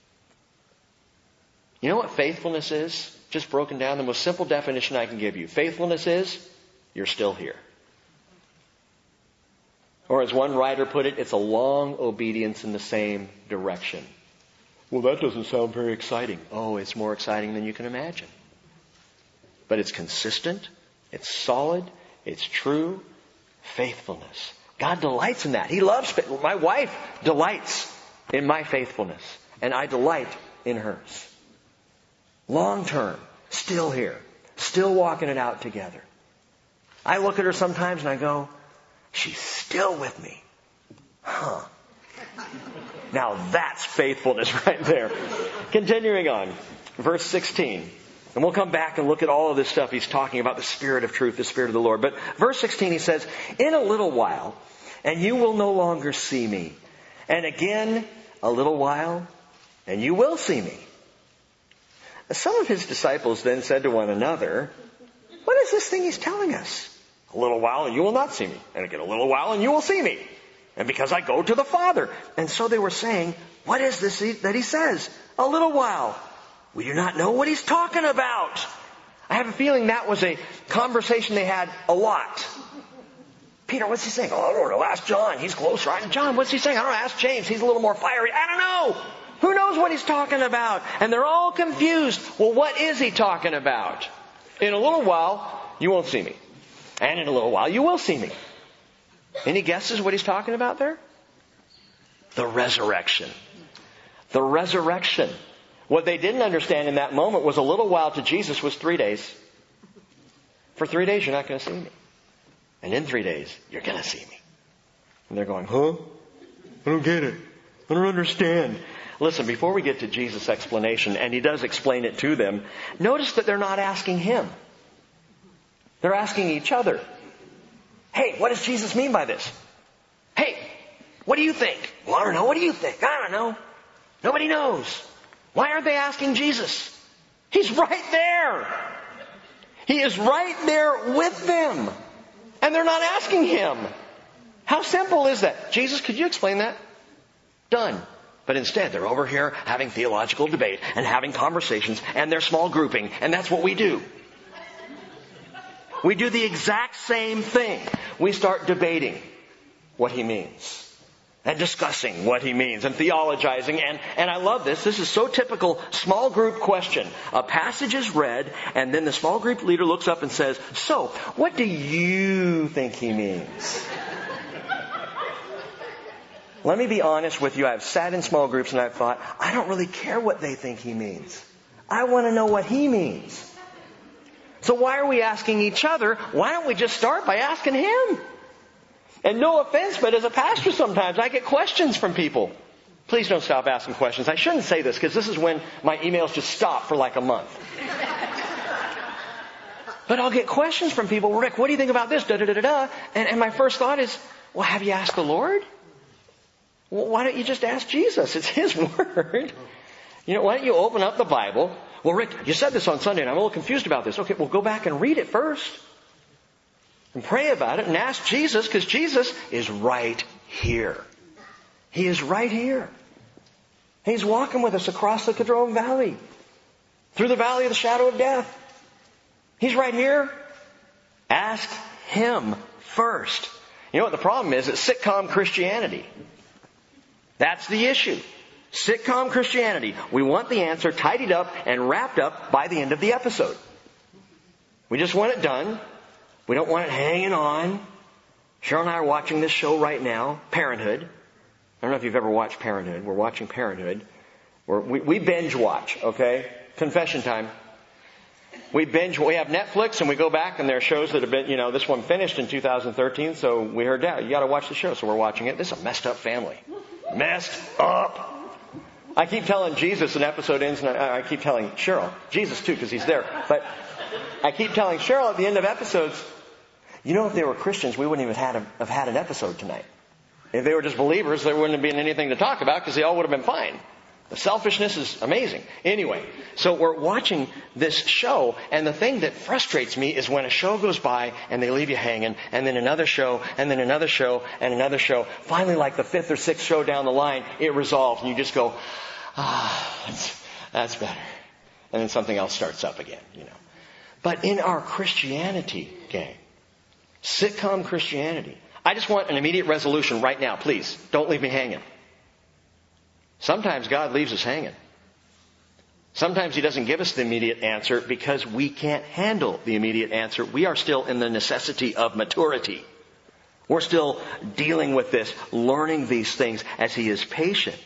You know what faithfulness is? Just broken down, the most simple definition I can give you. Faithfulness is, you're still here. Or as one writer put it, it's a long obedience in the same direction. Well, that doesn't sound very exciting. Oh, it's more exciting than you can imagine. But it's consistent, it's solid, it's true. Faithfulness. God delights in that. He loves faithfulness. My wife delights in my faithfulness, and I delight in hers. Long term, still here, still walking it out together. I look at her sometimes and I go, she's still with me. Huh. Now that's faithfulness right there. Continuing on, verse 16. And we'll come back and look at all of this stuff. He's talking about the Spirit of truth, the Spirit of the Lord. But verse 16 he says, in a little while, and you will no longer see me. And again, a little while, and you will see me. Some of his disciples then said to one another, what is this thing he's telling us? A little while and you will not see me. And again, a little while and you will see me. And because I go to the Father. And so they were saying, what is this that he says? A little while. We do not know what he's talking about. I have a feeling that was a conversation they had a lot. Peter, what's he saying? Oh, I don't know. Ask John. He's close, right? John, what's he saying? I don't know. Ask James. He's a little more fiery. I don't know. Who knows what he's talking about? And they're all confused. Well, what is he talking about? In a little while, you won't see me. And in a little while, you will see me. Any guesses what he's talking about there? The resurrection. The resurrection. What they didn't understand in that moment was a little while to Jesus was 3 days. For 3 days, you're not going to see me. And in 3 days, you're going to see me. And they're going, huh? I don't get it. I don't understand. Listen, before we get to Jesus' explanation, and he does explain it to them, notice that they're not asking him. They're asking each other. Hey, what does Jesus mean by this? Hey, what do you think? Well, I don't know. What do you think? I don't know. Nobody knows. Why aren't they asking Jesus? He's right there. He is right there with them. And they're not asking him. How simple is that? Jesus, could you explain that? Done. But instead, they're over here having theological debate and having conversations and they're small grouping. And that's what we do. We do the exact same thing. We start debating what he means. and discussing what he means and theologizing. And I love this. This is so typical small group question. A passage is read, and then the small group leader looks up and says, so, what do you think he means? Let me be honest with you. I've sat in small groups and I've thought, I don't really care what they think he means. I want to know what he means. So why are we asking each other? Why don't we just start by asking him? And no offense, but as a pastor sometimes I get questions from people. Please don't stop asking questions. I shouldn't say this because this is when my emails just stop for like a month. But I'll get questions from people. Rick, what do you think about this? Da-da-da-da-da. And my first thought is, well, have you asked the Lord? Well, why don't you just ask Jesus? It's His Word. Why don't you open up the Bible? Well, Rick, you said this on Sunday and I'm a little confused about this. Okay, well, go back and read it first. And pray about it and ask Jesus, because Jesus is right here. He is right here. He's walking with us across the Kidron Valley, through the valley of the shadow of death. He's right here. Ask Him first. You know what the problem is? It's sitcom Christianity. That's the issue. Sitcom Christianity. We want the answer tidied up and wrapped up by the end of the episode. We just want it done. We don't want it hanging on. Cheryl and I are watching this show right now, Parenthood. I don't know if you've ever watched Parenthood. We're watching Parenthood. We binge watch, okay? Confession time. We have Netflix and we go back and there are shows that have been, this one finished in 2013, so we heard, Dad, you gotta watch the show, so we're watching it. This is a messed up family. Messed up. I keep telling Jesus an episode ends, and I keep telling Cheryl, Jesus too, because he's there, but I keep telling Cheryl at the end of episodes, if they were Christians, we wouldn't even have had an episode tonight. If they were just believers, there wouldn't have been anything to talk about because they all would have been fine. The selfishness is amazing. Anyway, so we're watching this show, and the thing that frustrates me is when a show goes by and they leave you hanging, and then another show, and then another show, and another show. Finally, like the 5th or 6th show down the line, it resolves, and you just go, that's better. And then something else starts up again, But in our Christianity, gang, sitcom Christianity, I just want an immediate resolution right now, please. Don't leave me hanging. Sometimes God leaves us hanging. Sometimes He doesn't give us the immediate answer because we can't handle the immediate answer. We are still in the necessity of maturity. We're still dealing with this, learning these things as He is patient.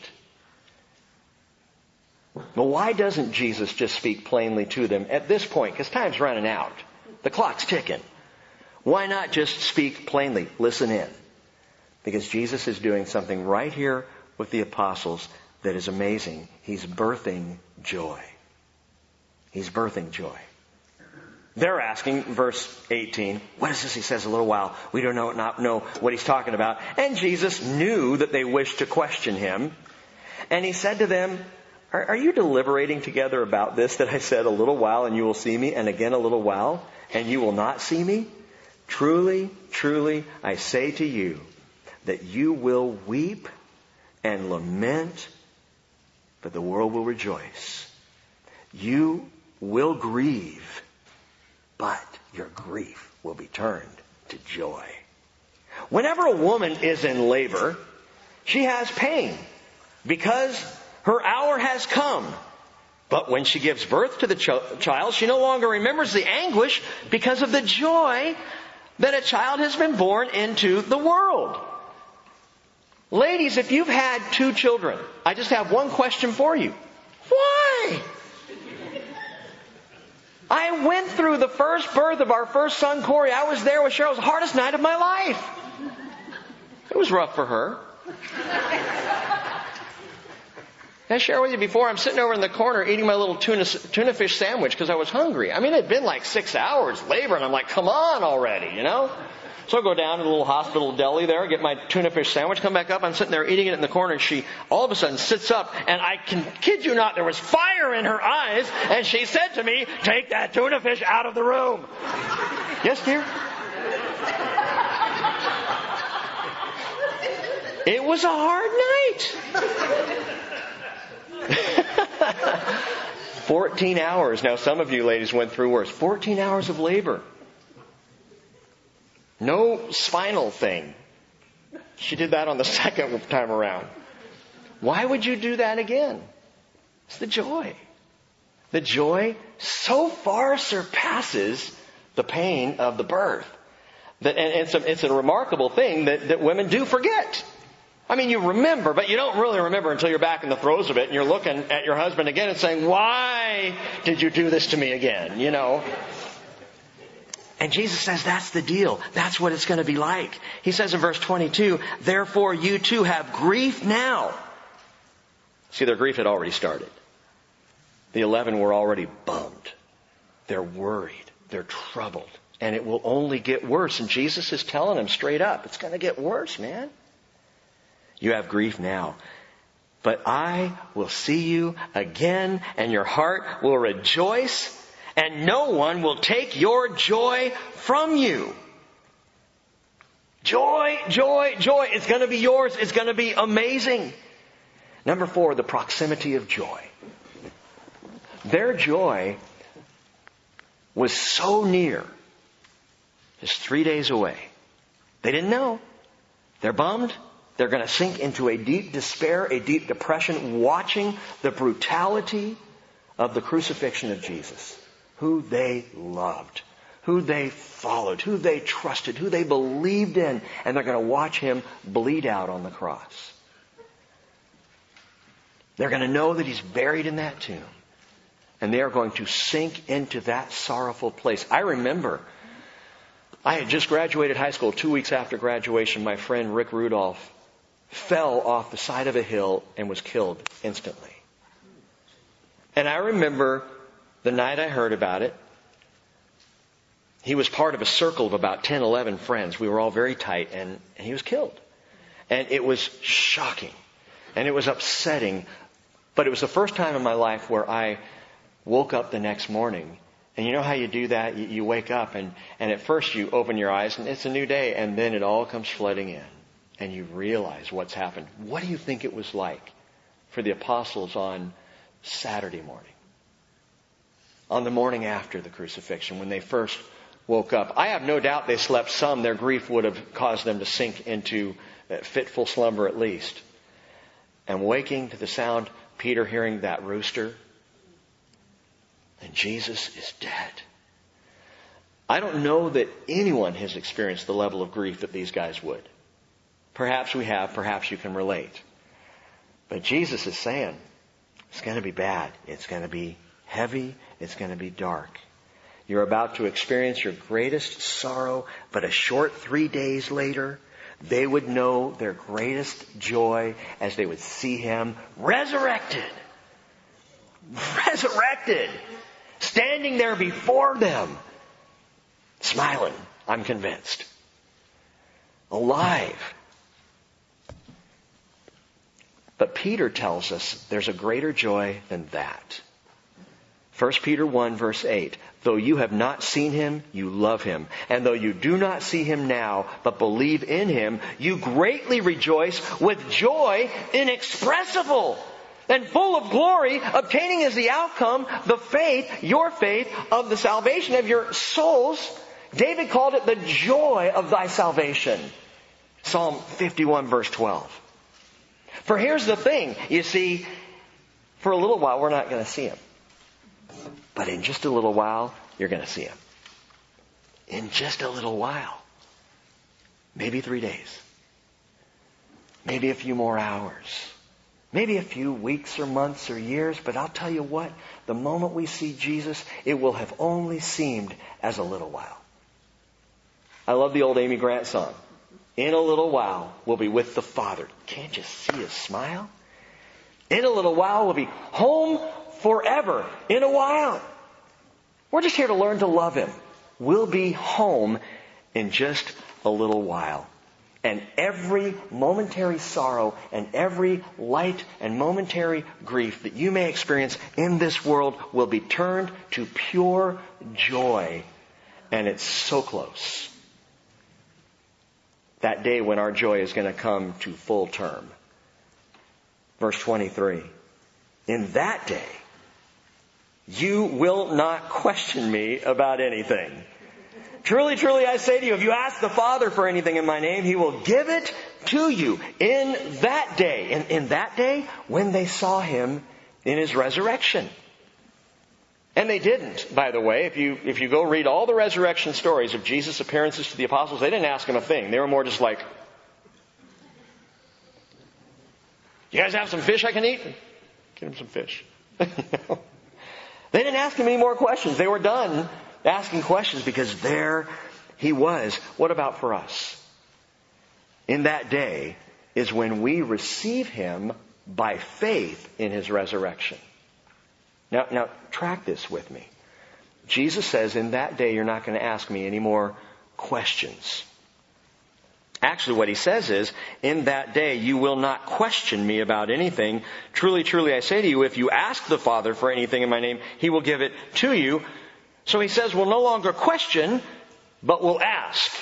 Well, why doesn't Jesus just speak plainly to them at this point? Because time's running out. The clock's ticking. Why not just speak plainly? Listen in. Because Jesus is doing something right here with the apostles that is amazing. He's birthing joy. He's birthing joy. They're asking, verse 18, what is this? He says, a little while. We do not know what He's talking about. And Jesus knew that they wished to question Him. And He said to them, are you deliberating together about this that I said, a little while and you will see me, and again a little while and you will not see me? Truly, truly, I say to you that you will weep and lament, but the world will rejoice. You will grieve, but your grief will be turned to joy. Whenever a woman is in labor, she has pain because her hour has come. But when she gives birth to the child, she no longer remembers the anguish because of the joy that a child has been born into the world. Ladies, if you've had 2 children, I just have one question for you. Why? I went through the first birth of our first son, Corey. I was there with Cheryl. It was the hardest night of my life. It was rough for her. Can I share with you before? I'm sitting over in the corner eating my little tuna fish sandwich because I was hungry. I mean, it had been like 6 hours labor, and I'm like, come on already, So I go down to the little hospital deli there, get my tuna fish sandwich, come back up. I'm sitting there eating it in the corner, and she all of a sudden sits up, and I can kid you not, there was fire in her eyes, and she said to me, take that tuna fish out of the room. Yes, dear? It was a hard night. 14 hours. Now, some of you ladies went through worse. 14 hours of labor. No spinal thing. She did that on the second time around. Why would you do that again? It's the joy. The joy so far surpasses the pain of the birth. And it's a remarkable thing that women do forget. I mean, you remember, but you don't really remember until you're back in the throes of it and you're looking at your husband again and saying, why did you do this to me again? You know. And Jesus says that's the deal. That's what it's going to be like. He says in verse 22, therefore you too have grief now. See, their grief had already started. The 11 were already bummed. They're worried. They're troubled. And it will only get worse. And Jesus is telling them straight up, it's going to get worse, man. You have grief now. But I will see you again, and your heart will rejoice, and no one will take your joy from you. Joy, joy, joy. It's going to be yours. It's going to be amazing. Number 4, the proximity of joy. Their joy was so near, just 3 days away. They didn't know. They're bummed. They're going to sink into a deep despair, a deep depression, watching the brutality of the crucifixion of Jesus, who they loved, who they followed, who they trusted, who they believed in, and they're going to watch him bleed out on the cross. They're going to know that he's buried in that tomb, and they are going to sink into that sorrowful place. I remember I had just graduated high school. 2 weeks after graduation, my friend Rick Rudolph fell off the side of a hill and was killed instantly. And I remember the night I heard about it, he was part of a circle of about 10, 11 friends. We were all very tight, and he was killed. And it was shocking. And it was upsetting. But it was the first time in my life where I woke up the next morning. And you know how you do that? You wake up, and at first you open your eyes, and it's a new day. And then it all comes flooding in. And you realize what's happened. What do you think it was like for the apostles on Saturday morning? On the morning after the crucifixion, when they first woke up. I have no doubt they slept some. Their grief would have caused them to sink into fitful slumber at least. And waking to the sound, Peter hearing that rooster, and Jesus is dead. I don't know that anyone has experienced the level of grief that these guys would. Perhaps we have, perhaps you can relate. But Jesus is saying, it's going to be bad. It's going to be heavy. It's going to be dark. You're about to experience your greatest sorrow, but a short 3 days later, they would know their greatest joy as they would see him resurrected. Resurrected. Standing there before them. Smiling, I'm convinced. Alive. But Peter tells us there's a greater joy than that. 1 Peter 1 verse 8. Though you have not seen him, you love him. And though you do not see him now, but believe in him, you greatly rejoice with joy inexpressible and full of glory, obtaining as the outcome the faith, your faith, of the salvation of your souls. David called it the joy of thy salvation. Psalm 51 verse 12. For here's the thing, you see, for a little while we're not going to see him. But in just a little while, you're going to see him. In just a little while. Maybe 3 days. Maybe a few more hours. Maybe a few weeks or months or years. But I'll tell you what, the moment we see Jesus, it will have only seemed as a little while. I love the old Amy Grant song. In a little while, we'll be with the Father. Can't you see his smile? In a little while, we'll be home forever. In a while. We're just here to learn to love him. We'll be home in just a little while. And every momentary sorrow and every light and momentary grief that you may experience in this world will be turned to pure joy. And it's so close. That day when our joy is going to come to full term. Verse 23. In that day, you will not question me about anything. Truly, truly, I say to you, if you ask the Father for anything in my name, he will give it to you in that day. In that day when they saw him in his resurrection. And they didn't, by the way. If you go read all the resurrection stories of Jesus' appearances to the apostles, they didn't ask him a thing. They were more just like, you guys have some fish I can eat? Get him some fish. No. They didn't ask him any more questions. They were done asking questions because there he was. What about for us? In that day is when we receive him by faith in his resurrection. Now, track this with me. Jesus says, in that day, you're not going to ask me any more questions. Actually, what he says is, in that day, you will not question me about anything. Truly, truly, I say to you, if you ask the Father for anything in my name, he will give it to you. So he says, we'll no longer question, but we'll ask.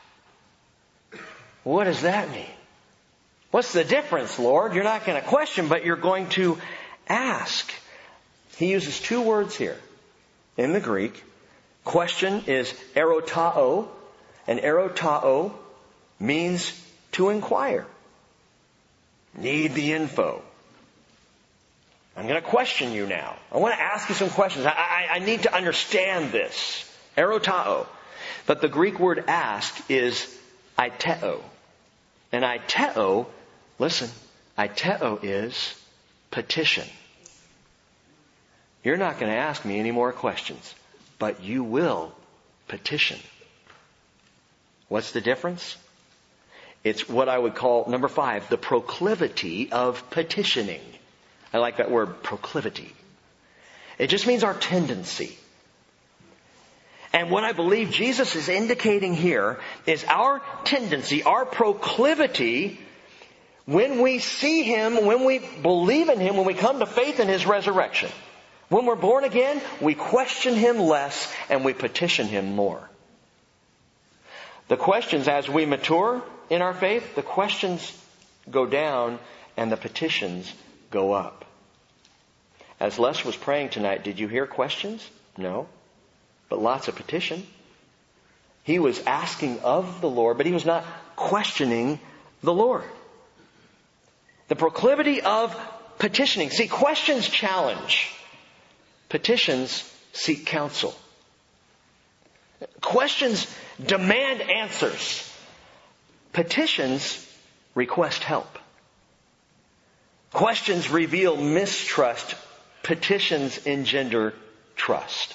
What does that mean? What's the difference, Lord? You're not going to question, but you're going to ask. He uses two words here in the Greek. Question is erotao, and erotao means to inquire. Need the info. I'm going to question you now. I want to ask you some questions. I need to understand this. Erotao. But the Greek word ask is aiteo. And aiteo, listen, aiteo is petition. You're not going to ask me any more questions, but you will petition. What's the difference? It's what I would call, number 5, the proclivity of petitioning. I like that word, proclivity. It just means our tendency. And what I believe Jesus is indicating here is our tendency, our proclivity, when we see him, when we believe in him, when we come to faith in his resurrection. When we're born again, we question him less and we petition him more. The questions, as we mature in our faith, the questions go down and the petitions go up. As Les was praying tonight, did you hear questions? No. But lots of petition. He was asking of the Lord, but he was not questioning the Lord. The proclivity of petitioning. See, questions challenge. Petitions seek counsel. Questions demand answers. Petitions request help. Questions reveal mistrust. Petitions engender trust.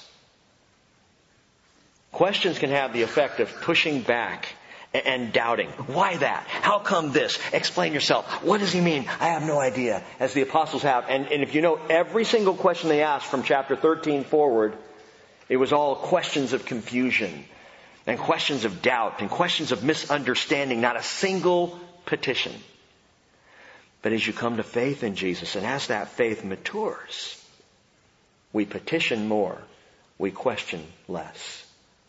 Questions can have the effect of pushing back and doubting. Why that? How come this? Explain yourself. What does he mean? I have no idea. As the apostles have. And if you know every single question they asked from chapter 13 forward, it was all questions of confusion and questions of doubt and questions of misunderstanding. Not a single petition. But as you come to faith in Jesus and as that faith matures, we petition more. We question less.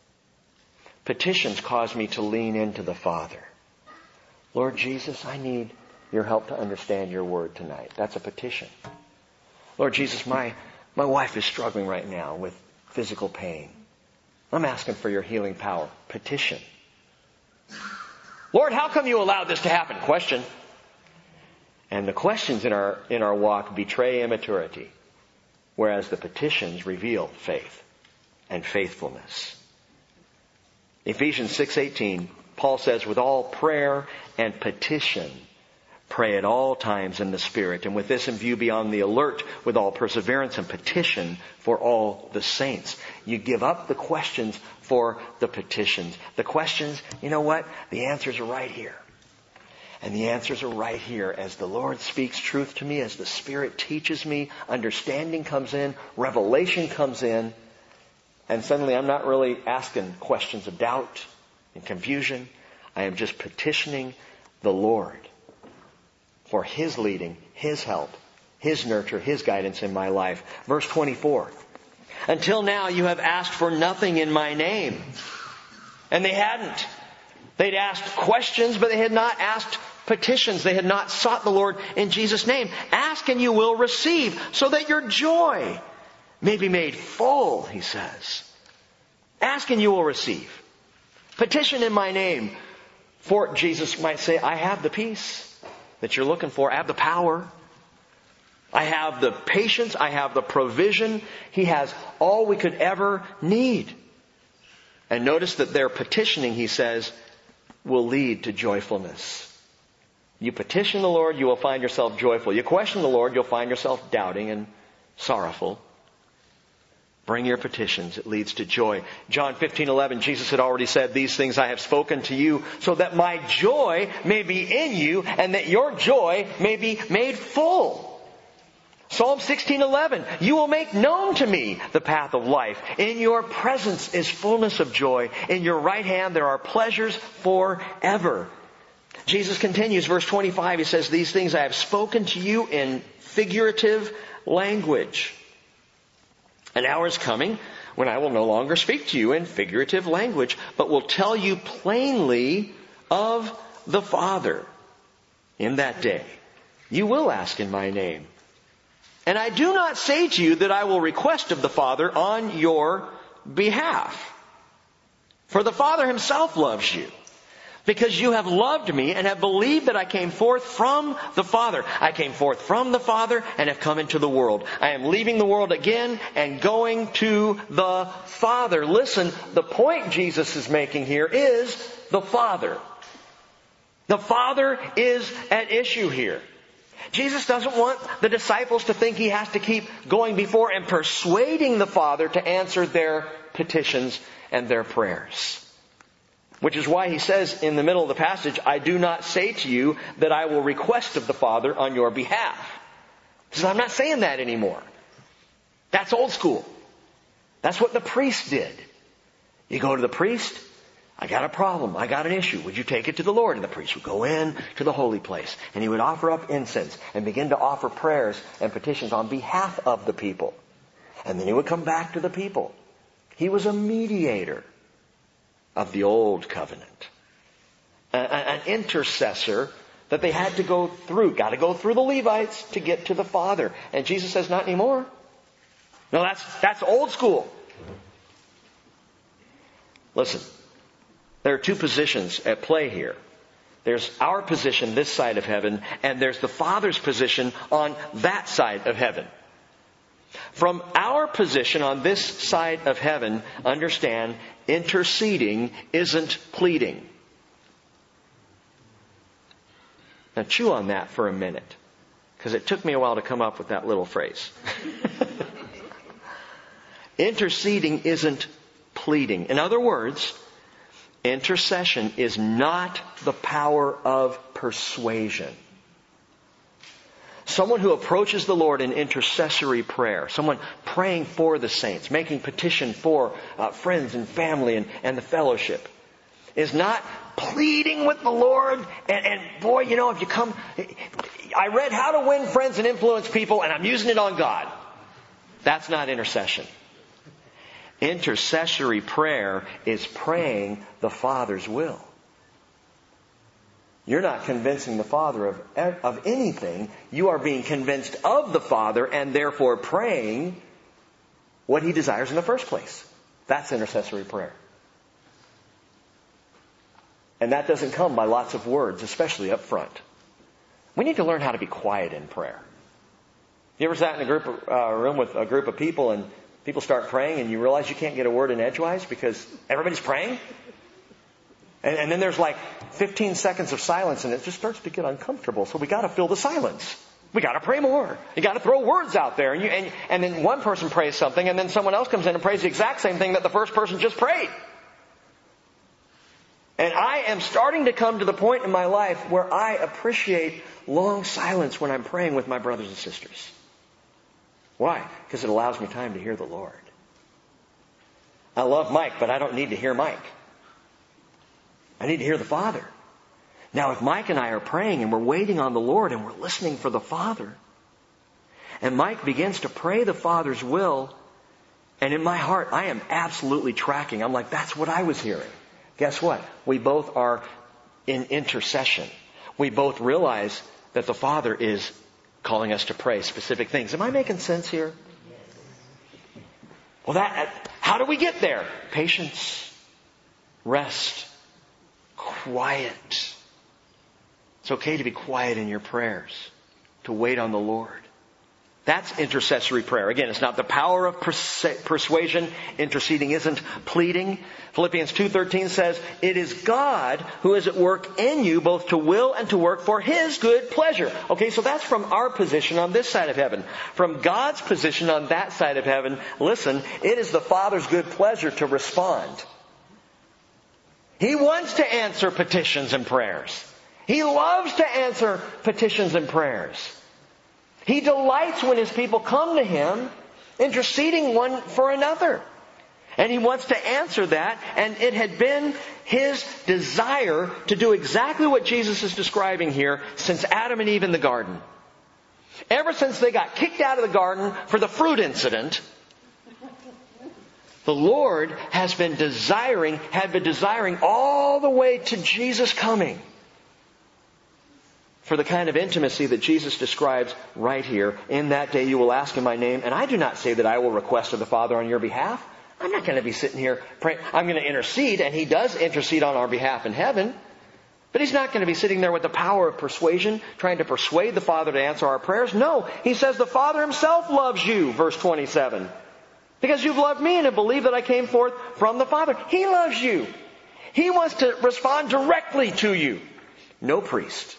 Petitions cause me to lean into the Father. Lord Jesus, I need your help to understand your word tonight. That's a petition. Lord Jesus, my wife is struggling right now with physical pain. I'm asking for your healing power. Petition. Lord, how come you allowed this to happen? Question. And the questions in our walk betray immaturity, whereas the petitions reveal faith and faithfulness. Ephesians 6:18, Paul says, with all prayer and petition, pray at all times in the Spirit. And with this in view, be on the alert with all perseverance and petition for all the saints. You give up the questions for the petitions. The questions, you know what? The answers are right here. And the answers are right here as the Lord speaks truth to me, as the Spirit teaches me, understanding comes in, revelation comes in. And suddenly I'm not really asking questions of doubt and confusion. I am just petitioning the Lord for his leading, his help, his nurture, his guidance in my life. Verse 24. Until now you have asked for nothing in my name. And they hadn't. They'd asked questions, but they had not asked petitions. They had not sought the Lord in Jesus' name. Ask and you will receive, so that your joy may be made full, he says. Ask and you will receive. Petition in my name. For Jesus might say, I have the peace that you're looking for. I have the power. I have the patience. I have the provision. He has all we could ever need. And notice that their petitioning, he says, will lead to joyfulness. You petition the Lord, you will find yourself joyful. You question the Lord, you'll find yourself doubting and sorrowful. Bring your petitions. It leads to joy. John 15:11, Jesus had already said, these things I have spoken to you so that my joy may be in you and that your joy may be made full. Psalm 16:11, you will make known to me the path of life. In your presence is fullness of joy. In your right hand there are pleasures forever. Jesus continues, verse 25, he says, these things I have spoken to you in figurative language. An hour is coming when I will no longer speak to you in figurative language, but will tell you plainly of the Father. In that day, you will ask in my name. And I do not say to you that I will request of the Father on your behalf. For the Father himself loves you, because you have loved me and have believed that I came forth from the Father. I came forth from the Father and have come into the world. I am leaving the world again and going to the Father. Listen, the point Jesus is making here is the Father. The Father is at issue here. Jesus doesn't want the disciples to think he has to keep going before and persuading the Father to answer their petitions and their prayers. Which is why he says in the middle of the passage, I do not say to you that I will request of the Father on your behalf. He says, I'm not saying that anymore. That's old school. That's what the priest did. You go to the priest, I got a problem, I got an issue. Would you take it to the Lord? And the priest would go in to the holy place and he would offer up incense and begin to offer prayers and petitions on behalf of the people. And then he would come back to the people. He was a mediator of the old covenant. An intercessor that they had to go through. Got to go through the Levites to get to the Father. And Jesus says, not anymore. No, that's old school. Listen, there are two positions at play here. There's our position this side of heaven, and there's the Father's position on that side of heaven. From our position on this side of heaven, understand, interceding isn't pleading. Now chew on that for a minute, because it took me a while to come up with that little phrase. Interceding isn't pleading. In other words, intercession is not the power of persuasion. Someone who approaches the Lord in intercessory prayer, someone praying for the saints, making petition for friends and family and the fellowship, is not pleading with the Lord. And boy, you know, if you come, I read How to Win Friends and Influence People, and I'm using it on God. That's not intercession. Intercessory prayer is praying the Father's will. You're not convincing the Father of anything. You are being convinced of the Father and therefore praying what He desires in the first place. That's intercessory prayer. And that doesn't come by lots of words, especially up front. We need to learn how to be quiet in prayer. You ever sat in a room with a group of people and people start praying and you realize you can't get a word in edgewise because everybody's praying? And then there's like 15 seconds of silence and it just starts to get uncomfortable. So we got to fill the silence. We got to pray more. You got to throw words out there. And then one person prays something and then someone else comes in and prays the exact same thing that the first person just prayed. And I am starting to come to the point in my life where I appreciate long silence when I'm praying with my brothers and sisters. Why? Because it allows me time to hear the Lord. I love Mike, but I don't need to hear Mike. I need to hear the Father. Now, if Mike and I are praying and we're waiting on the Lord and we're listening for the Father, and Mike begins to pray the Father's will, and in my heart, I am absolutely tracking. I'm like, that's what I was hearing. Guess what? We both are in intercession. We both realize that the Father is calling us to pray specific things. Am I making sense here? Well, how do we get there? Patience, rest, quiet. It's okay to be quiet in your prayers, to wait on the Lord. That's intercessory prayer. Again, it's not the power of persuasion. Interceding isn't pleading. Philippians 2:13 says, it is God who is at work in you both to will and to work for His good pleasure. Okay, so that's from our position on this side of heaven. From God's position on that side of heaven, listen, it is the Father's good pleasure to respond. He wants to answer petitions and prayers. He loves to answer petitions and prayers. He delights when His people come to Him, interceding one for another. And He wants to answer that, and it had been His desire to do exactly what Jesus is describing here since Adam and Eve in the garden. Ever since they got kicked out of the garden for the fruit incident, the Lord had been desiring all the way to Jesus coming, for the kind of intimacy that Jesus describes right here. In that day you will ask in my name, and I do not say that I will request of the Father on your behalf. I'm not going to be sitting here praying. I'm going to intercede, and He does intercede on our behalf in heaven. But He's not going to be sitting there with the power of persuasion, trying to persuade the Father to answer our prayers. No, He says the Father Himself loves you, verse 27. Because you've loved me and have believed that I came forth from the Father. He loves you. He wants to respond directly to you. No priest,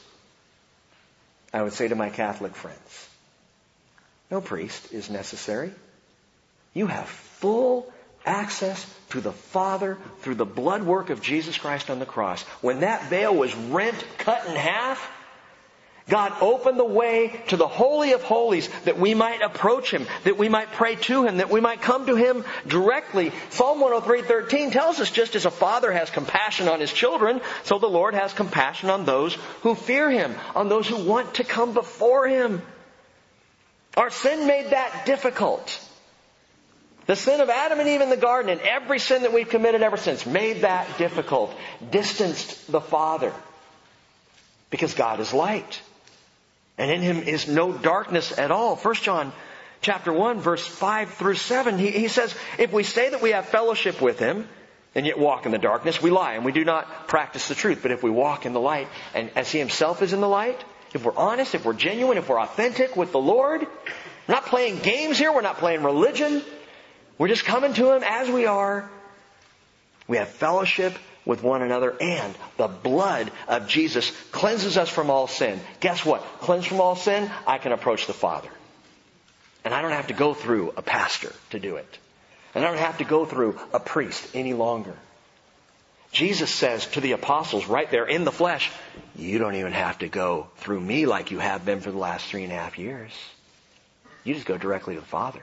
I would say to my Catholic friends, no priest is necessary. You have full access to the Father through the blood work of Jesus Christ on the cross. When that veil was rent, cut in half, God opened the way to the Holy of Holies that we might approach Him, that we might pray to Him, that we might come to Him directly. Psalm 103:13 tells us, just as a father has compassion on his children, so the Lord has compassion on those who fear Him, on those who want to come before Him. Our sin made that difficult. The sin of Adam and Eve in the garden, and every sin that we've committed ever since, made that difficult, distanced the Father. Because God is light. And in Him is no darkness at all. 1 John chapter 1, verse 5 through 7, he says, if we say that we have fellowship with Him, and yet walk in the darkness, we lie, and we do not practice the truth. But if we walk in the light, and as He Himself is in the light, if we're honest, if we're genuine, if we're authentic with the Lord, we're not playing games here, we're not playing religion, we're just coming to Him as we are, we have fellowship with one another, and the blood of Jesus cleanses us from all sin. Guess what? Cleansed from all sin, I can approach the Father. And I don't have to go through a pastor to do it. And I don't have to go through a priest any longer. Jesus says to the apostles right there in the flesh, you don't even have to go through me like you have been for the last 3.5 years. You just go directly to the Father.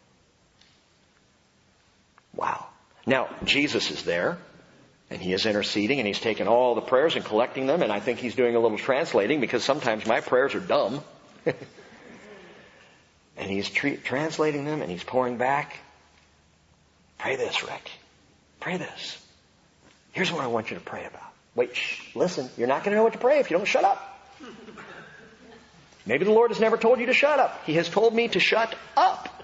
Wow. Now, Jesus is there. And He is interceding, and He's taking all the prayers and collecting them, and I think He's doing a little translating, because sometimes my prayers are dumb. And He's translating them, and He's pouring back. Pray this, Rick. Pray this. Here's what I want you to pray about. Wait, listen, you're not going to know what to pray if you don't shut up. Maybe the Lord has never told you to shut up. He has told me to shut up.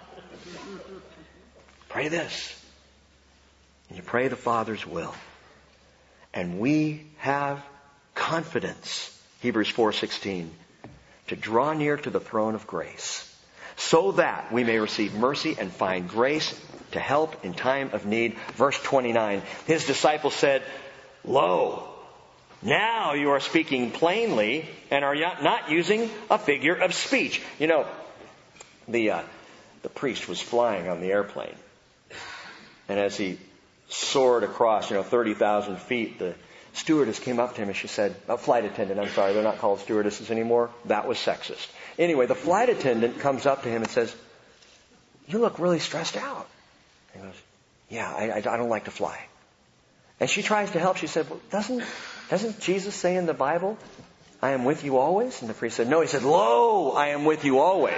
Pray this. And you pray the Father's will. And we have confidence, Hebrews 4:16, to draw near to the throne of grace, so that we may receive mercy and find grace to help in time of need. Verse 29, His disciples said, lo, now you are speaking plainly and are not using a figure of speech. You know, the priest was flying on the airplane. And as he soared across, 30,000 feet, the stewardess came up to him and she said, flight attendant, I'm sorry, they're not called stewardesses anymore. That was sexist. Anyway, the flight attendant comes up to him and says, you look really stressed out. He goes, yeah, I don't like to fly. And she tries to help. She said, well, doesn't Jesus say in the Bible, I am with you always? And the priest said, no. He said, lo, I am with you always.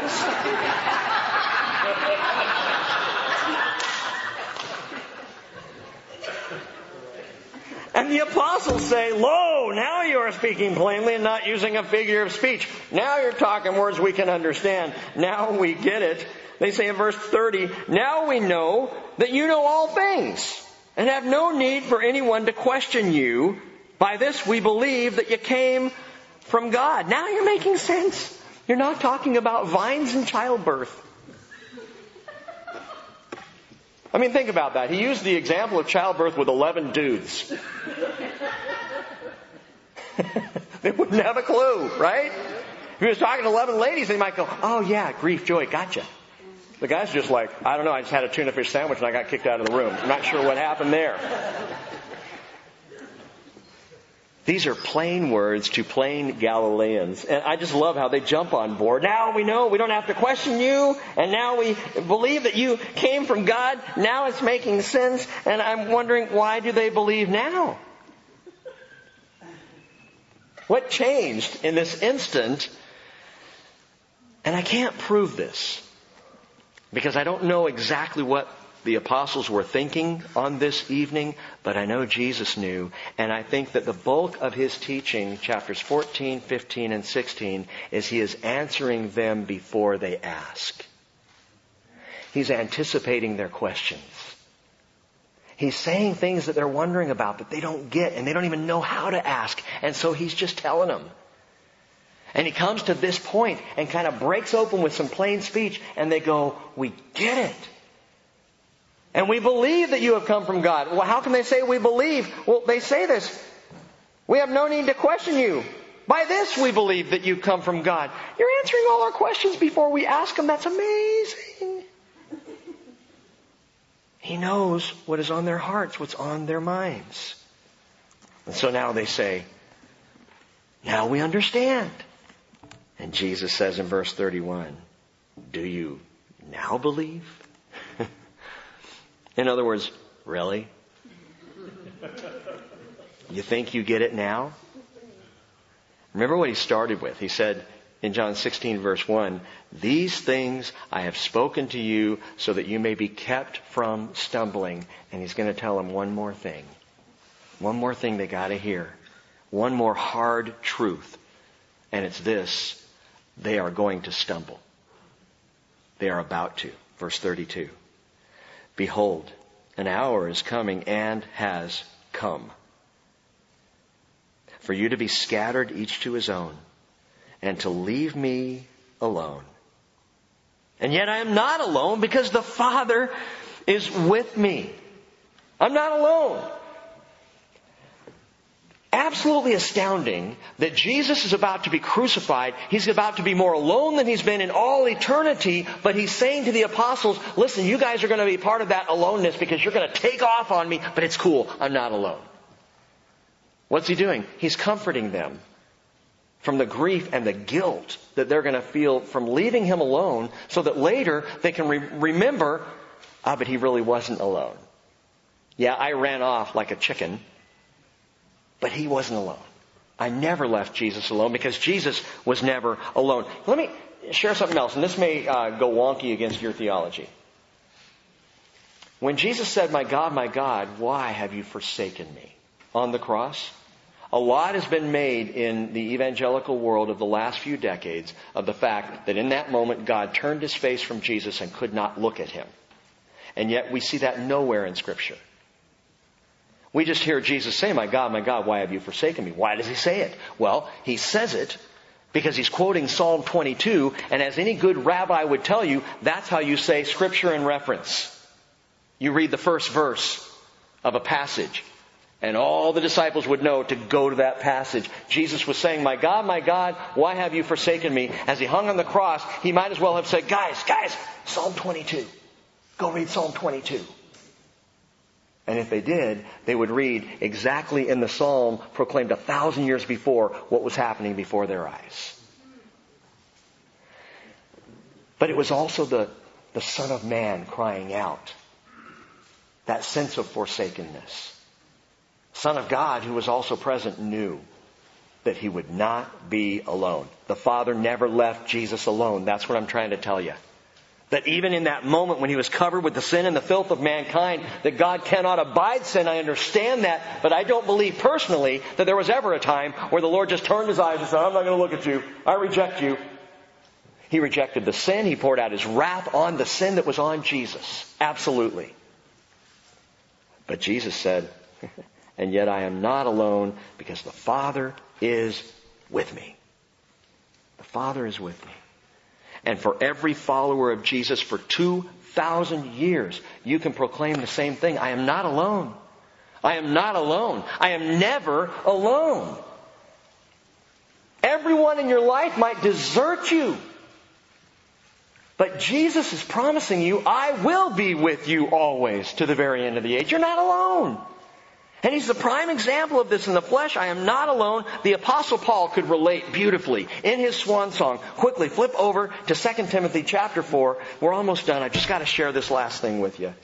And the apostles say, lo, now you are speaking plainly and not using a figure of speech. Now you're talking words we can understand. Now we get it. They say in verse 30, now we know that you know all things and have no need for anyone to question you. By this we believe that you came from God. Now you're making sense. You're not talking about vines and childbirth. I mean, think about that. He used the example of childbirth with 11 dudes. They wouldn't have a clue, right? If he was talking to 11 ladies, they might go, oh yeah, grief, joy, gotcha. The guy's just like, I don't know, I just had a tuna fish sandwich and I got kicked out of the room. I'm not sure what happened there. These are plain words to plain Galileans. And I just love how they jump on board. Now we know we don't have to question you. And now we believe that you came from God. Now it's making sense. And I'm wondering, why do they believe now? What changed in this instant? And I can't prove this, because I don't know exactly what the apostles were thinking on this evening, but I know Jesus knew. And I think that the bulk of his teaching, chapters 14, 15, and 16, is he is answering them before they ask. He's anticipating their questions. He's saying things that they're wondering about that they don't get, and they don't even know how to ask. And so he's just telling them. And he comes to this point and kind of breaks open with some plain speech, and they go, we get it. And we believe that you have come from God. Well, how can they say we believe? Well, they say this. We have no need to question you. By this we believe that you come from God. You're answering all our questions before we ask them. That's amazing. He knows what is on their hearts, what's on their minds. And so now they say, now we understand. And Jesus says in verse 31, do you now believe? In other words, really? You think you get it now? Remember what he started with. He said in John 16 verse 1, these things I have spoken to you so that you may be kept from stumbling. And he's going to tell them one more thing. One more thing they got to hear. One more hard truth. And it's this. They are going to stumble. They are about to. Verse 32. Behold, an hour is coming and has come for you to be scattered each to his own and to leave me alone. And yet I am not alone because the Father is with me. I'm not alone. Absolutely astounding that Jesus is about to be crucified. He's about to be more alone than he's been in all eternity. But he's saying to the apostles, listen, you guys are going to be part of that aloneness because you're going to take off on me. But it's cool. I'm not alone. What's he doing? He's comforting them from the grief and the guilt that they're going to feel from leaving him alone, so that later they can remember, but he really wasn't alone. Yeah, I ran off like a chicken. But he wasn't alone. I never left Jesus alone because Jesus was never alone. Let me share something else, and this may go wonky against your theology. When Jesus said, my God, why have you forsaken me? On the cross, a lot has been made in the evangelical world of the last few decades of the fact that in that moment God turned his face from Jesus and could not look at him. And yet we see that nowhere in Scripture. We just hear Jesus say, my God, why have you forsaken me? Why does he say it? Well, he says it because he's quoting Psalm 22. And as any good rabbi would tell you, that's how you say Scripture in reference. You read the first verse of a passage, and all the disciples would know to go to that passage. Jesus was saying, my God, why have you forsaken me? As he hung on the cross, he might as well have said, guys, Psalm 22. Go read Psalm 22. And if they did, they would read exactly in the psalm proclaimed 1,000 years before what was happening before their eyes. But it was also the Son of Man crying out. That sense of forsakenness. Son of God, who was also present, knew that he would not be alone. The Father never left Jesus alone. That's what I'm trying to tell you. That even in that moment when he was covered with the sin and the filth of mankind, that God cannot abide sin. I understand that, but I don't believe personally that there was ever a time where the Lord just turned his eyes and said, I'm not going to look at you. I reject you. He rejected the sin. He poured out his wrath on the sin that was on Jesus. Absolutely. But Jesus said, And yet I am not alone because the Father is with me. The Father is with me. And for every follower of Jesus for 2,000 years, you can proclaim the same thing. I am not alone. I am not alone. I am never alone. Everyone in your life might desert you. But Jesus is promising you, I will be with you always to the very end of the age. You're not alone. And he's the prime example of this in the flesh. I am not alone. The Apostle Paul could relate beautifully in his swan song. Quickly, flip over to 2 Timothy chapter 4. We're almost done. I've just got to share this last thing with you.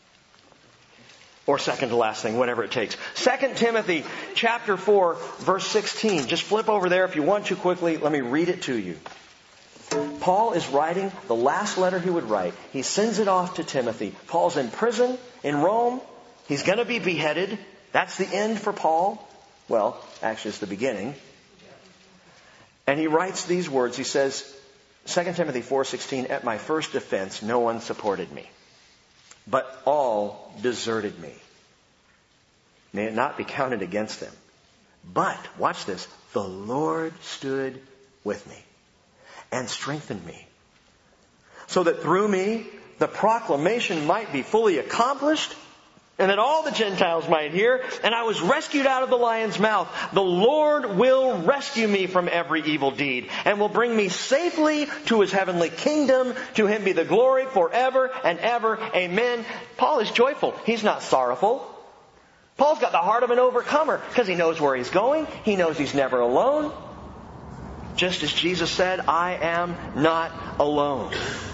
Or second to last thing, whatever it takes. 2 Timothy chapter 4, verse 16. Just flip over there if you want to quickly. Let me read it to you. Paul is writing the last letter he would write. He sends it off to Timothy. Paul's in prison in Rome. He's going to be beheaded. That's the end for Paul. Well, actually it's the beginning. And he writes these words. He says, 2 Timothy 4:16, at my first defense, no one supported me, but all deserted me. May it not be counted against them. But, watch this, the Lord stood with me and strengthened me, so that through me the proclamation might be fully accomplished, and that all the Gentiles might hear, and I was rescued out of the lion's mouth. The Lord will rescue me from every evil deed, and will bring me safely to His heavenly kingdom. To Him be the glory forever and ever. Amen. Paul is joyful. He's not sorrowful. Paul's got the heart of an overcomer, because he knows where he's going. He knows he's never alone. Just as Jesus said, I am not alone.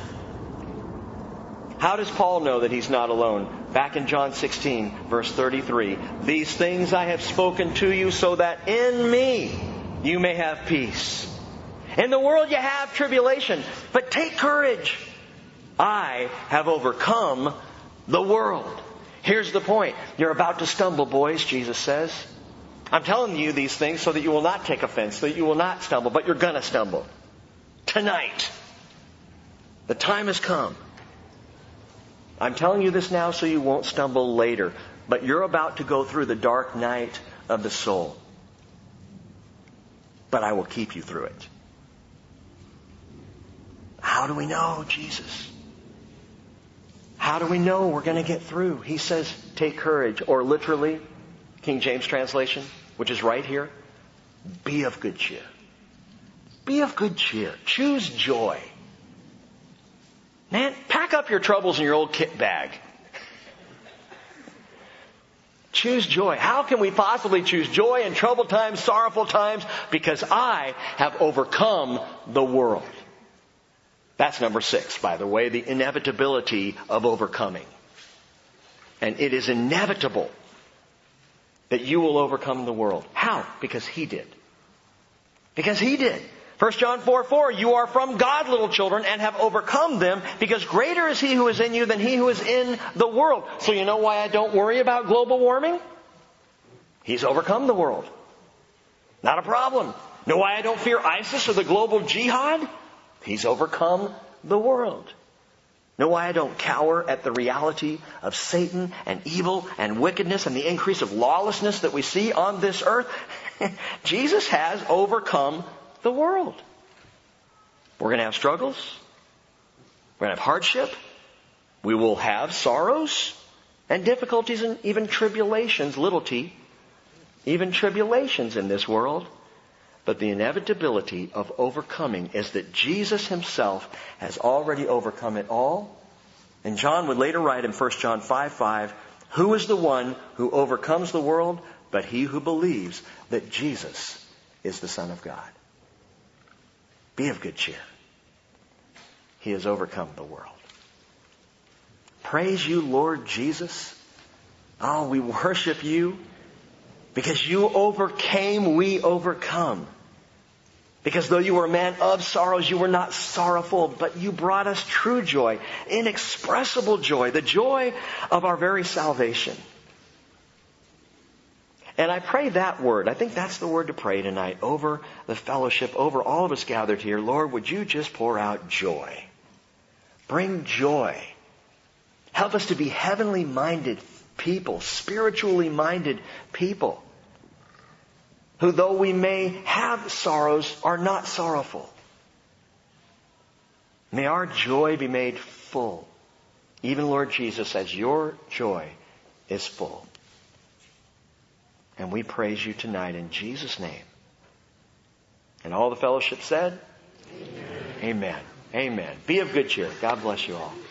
How does Paul know that he's not alone? Back in John 16, verse 33. These things I have spoken to you so that in me you may have peace. In the world you have tribulation, but take courage. I have overcome the world. Here's the point. You're about to stumble, boys, Jesus says. I'm telling you these things so that you will not take offense, so that you will not stumble, but you're going to stumble. Tonight. The time has come. I'm telling you this now so you won't stumble later. But you're about to go through the dark night of the soul. But I will keep you through it. How do we know, Jesus? How do we know we're going to get through? He says, take courage. Or literally, King James translation, which is right here, be of good cheer. Be of good cheer. Choose joy. Man, pack up your troubles in your old kit bag. Choose joy. How can we possibly choose joy in troubled times, sorrowful times? Because I have overcome the world. That's number 6, by the way, the inevitability of overcoming. And it is inevitable that you will overcome the world. How? Because He did. Because He did. 1 John 4:4, you are from God, little children, and have overcome them, because greater is He who is in you than he who is in the world. So you know why I don't worry about global warming? He's overcome the world. Not a problem. Know why I don't fear ISIS or the global jihad? He's overcome the world. Know why I don't cower at the reality of Satan and evil and wickedness and the increase of lawlessness that we see on this earth? Jesus has overcome the world. We're going to have struggles. We're going to have hardship. We will have sorrows and difficulties and even tribulations, little t, even tribulations in this world. But the inevitability of overcoming is that Jesus Himself has already overcome it all. And John would later write in 1 John 5:5, who is the one who overcomes the world but he who believes that Jesus is the Son of God? Be of good cheer. He has overcome the world. Praise you, Lord Jesus. Oh, we worship you. Because you overcame, we overcome. Because though you were a man of sorrows, you were not sorrowful, but you brought us true joy, inexpressible joy, the joy of our very salvation. And I pray that word. I think that's the word to pray tonight over the fellowship, over all of us gathered here. Lord, would you just pour out joy? Bring joy. Help us to be heavenly minded, people, spiritually minded people, who though we may have sorrows, are not sorrowful. May our joy be made full. Even Lord Jesus says, your joy is full. And we praise you tonight in Jesus' name. And all the fellowship said, Amen. Amen. Amen. Be of good cheer. God bless you all.